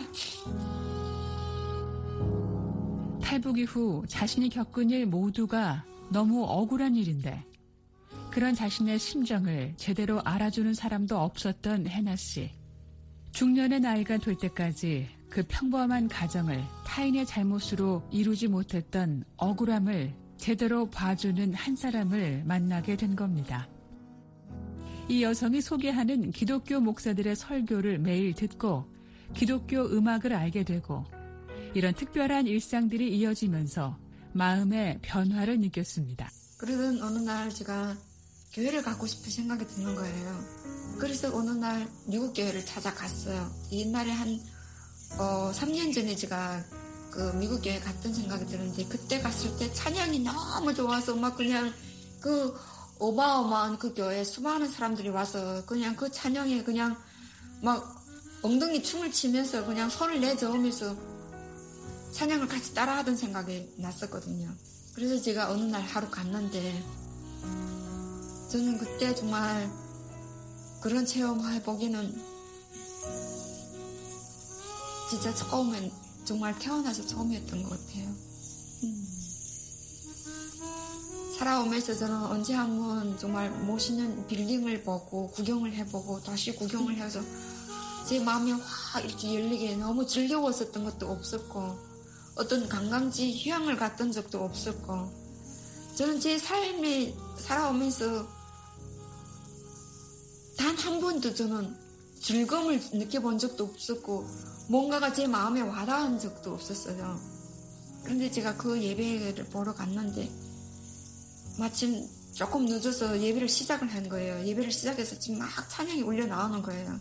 탈북 이후 자신이 겪은 일 모두가 너무 억울한 일인데 그런 자신의 심정을 제대로 알아주는 사람도 없었던 해나 씨. 중년의 나이가 될 때까지 그 평범한 가정을 타인의 잘못으로 이루지 못했던 억울함을 제대로 봐주는 한 사람을 만나게 된 겁니다. 이 여성이 소개하는 기독교 목사들의 설교를 매일 듣고 기독교 음악을 알게 되고 이런 특별한 일상들이 이어지면서 마음의 변화를 느꼈습니다. 그러던 어느 날 제가 교회를 가고 싶은 생각이 드는 거예요. 그래서 어느 날 미국 교회를 찾아갔어요. 옛날에 한 3년 전에 제가 그 미국 교회 갔던 생각이 드는데 그때 갔을 때 찬양이 너무 좋아서 막 그냥 그 어마어마한 그 교회에 수많은 사람들이 와서 그냥 그 찬양에 그냥 막 엉덩이 춤을 치면서 그냥 손을 내저으면서 찬양을 같이 따라하던 생각이 났었거든요. 그래서 제가 어느 날 하루 갔는데 저는 그때 정말 그런 체험 해보기는 진짜 처음엔 정말 태어나서 처음이었던 것 같아요. 살아오면서 저는 언제 한번 정말 멋있는 빌딩을 보고 구경을 해보고 다시 구경을 해서 제 마음이 확 이렇게 열리게 너무 즐거웠었던 것도 없었고 어떤 관광지 휴양을 갔던 적도 없었고 저는 제 삶이 살아오면서 단 한 번도 저는 즐거움을 느껴본 적도 없었고 뭔가가 제 마음에 와닿은 적도 없었어요. 그런데 제가 그 예배를 보러 갔는데 마침 조금 늦어서 예배를 시작을 한 거예요. 예배를 시작해서 지금 막 찬양이 울려 나오는 거예요.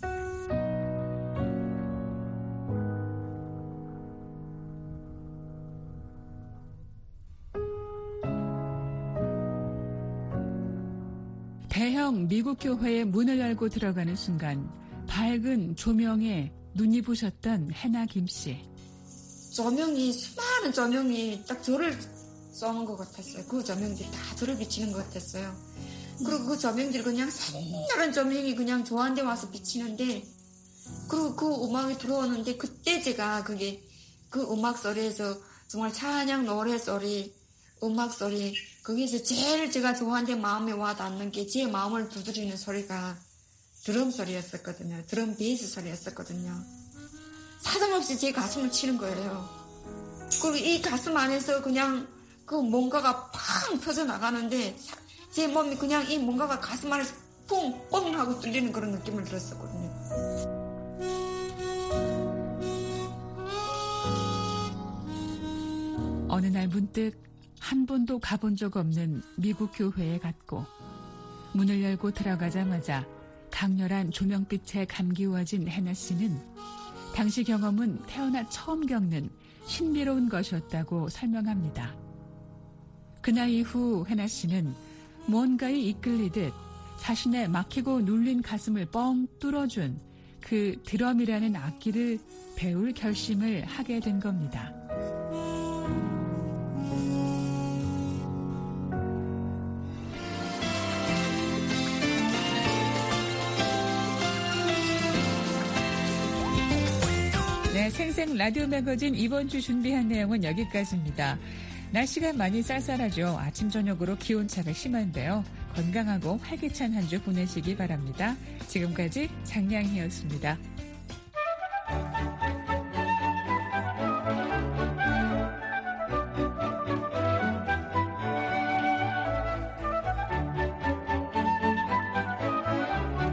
대형 미국 교회의 문을 열고 들어가는 순간 밝은 조명에 눈이 부셨던 해나 김씨. 조명이 수많은 조명이 딱 저를 쏘는 것 같았어요. 그 조명들이 다 저를 비치는 것 같았어요. 그리고 그 조명들이 그냥 색다른 조명이 그냥 저한테 와서 비치는데 그리고 그 음악이 들어오는데 그때 제가 그게 그 음악 소리에서 정말 찬양 노래 소리 음악 소리 거기서 제일 제가 저한테 마음에 와닿는 게 제 마음을 두드리는 소리가 드럼 소리였었거든요. 드럼 베이스 소리였었거든요. 사정없이 제 가슴을 치는 거예요. 그리고 이 가슴 안에서 그냥 그 뭔가가 팡 터져나가는데 제 몸이 그냥 이 뭔가가 가슴 안에서 뿡 하고 뚫리는 그런 느낌을 들었었거든요. 어느 날 문득 한 번도 가본 적 없는 미국 교회에 갔고 문을 열고 들어가자마자 강렬한 조명빛에 감기워진 해나 씨는 당시 경험은 태어나 처음 겪는 신비로운 것이었다고 설명합니다. 그날 이후 해나 씨는 뭔가에 이끌리듯 자신의 막히고 눌린 가슴을 뻥 뚫어준 그 드럼이라는 악기를 배울 결심을 하게 된 겁니다. 네, 생생 라디오 매거진 이번 주 준비한 내용은 여기까지입니다. 날씨가 많이 쌀쌀하죠. 아침 저녁으로 기온차가 심한데요. 건강하고 활기찬 한 주 보내시기 바랍니다. 지금까지 장량희였습니다.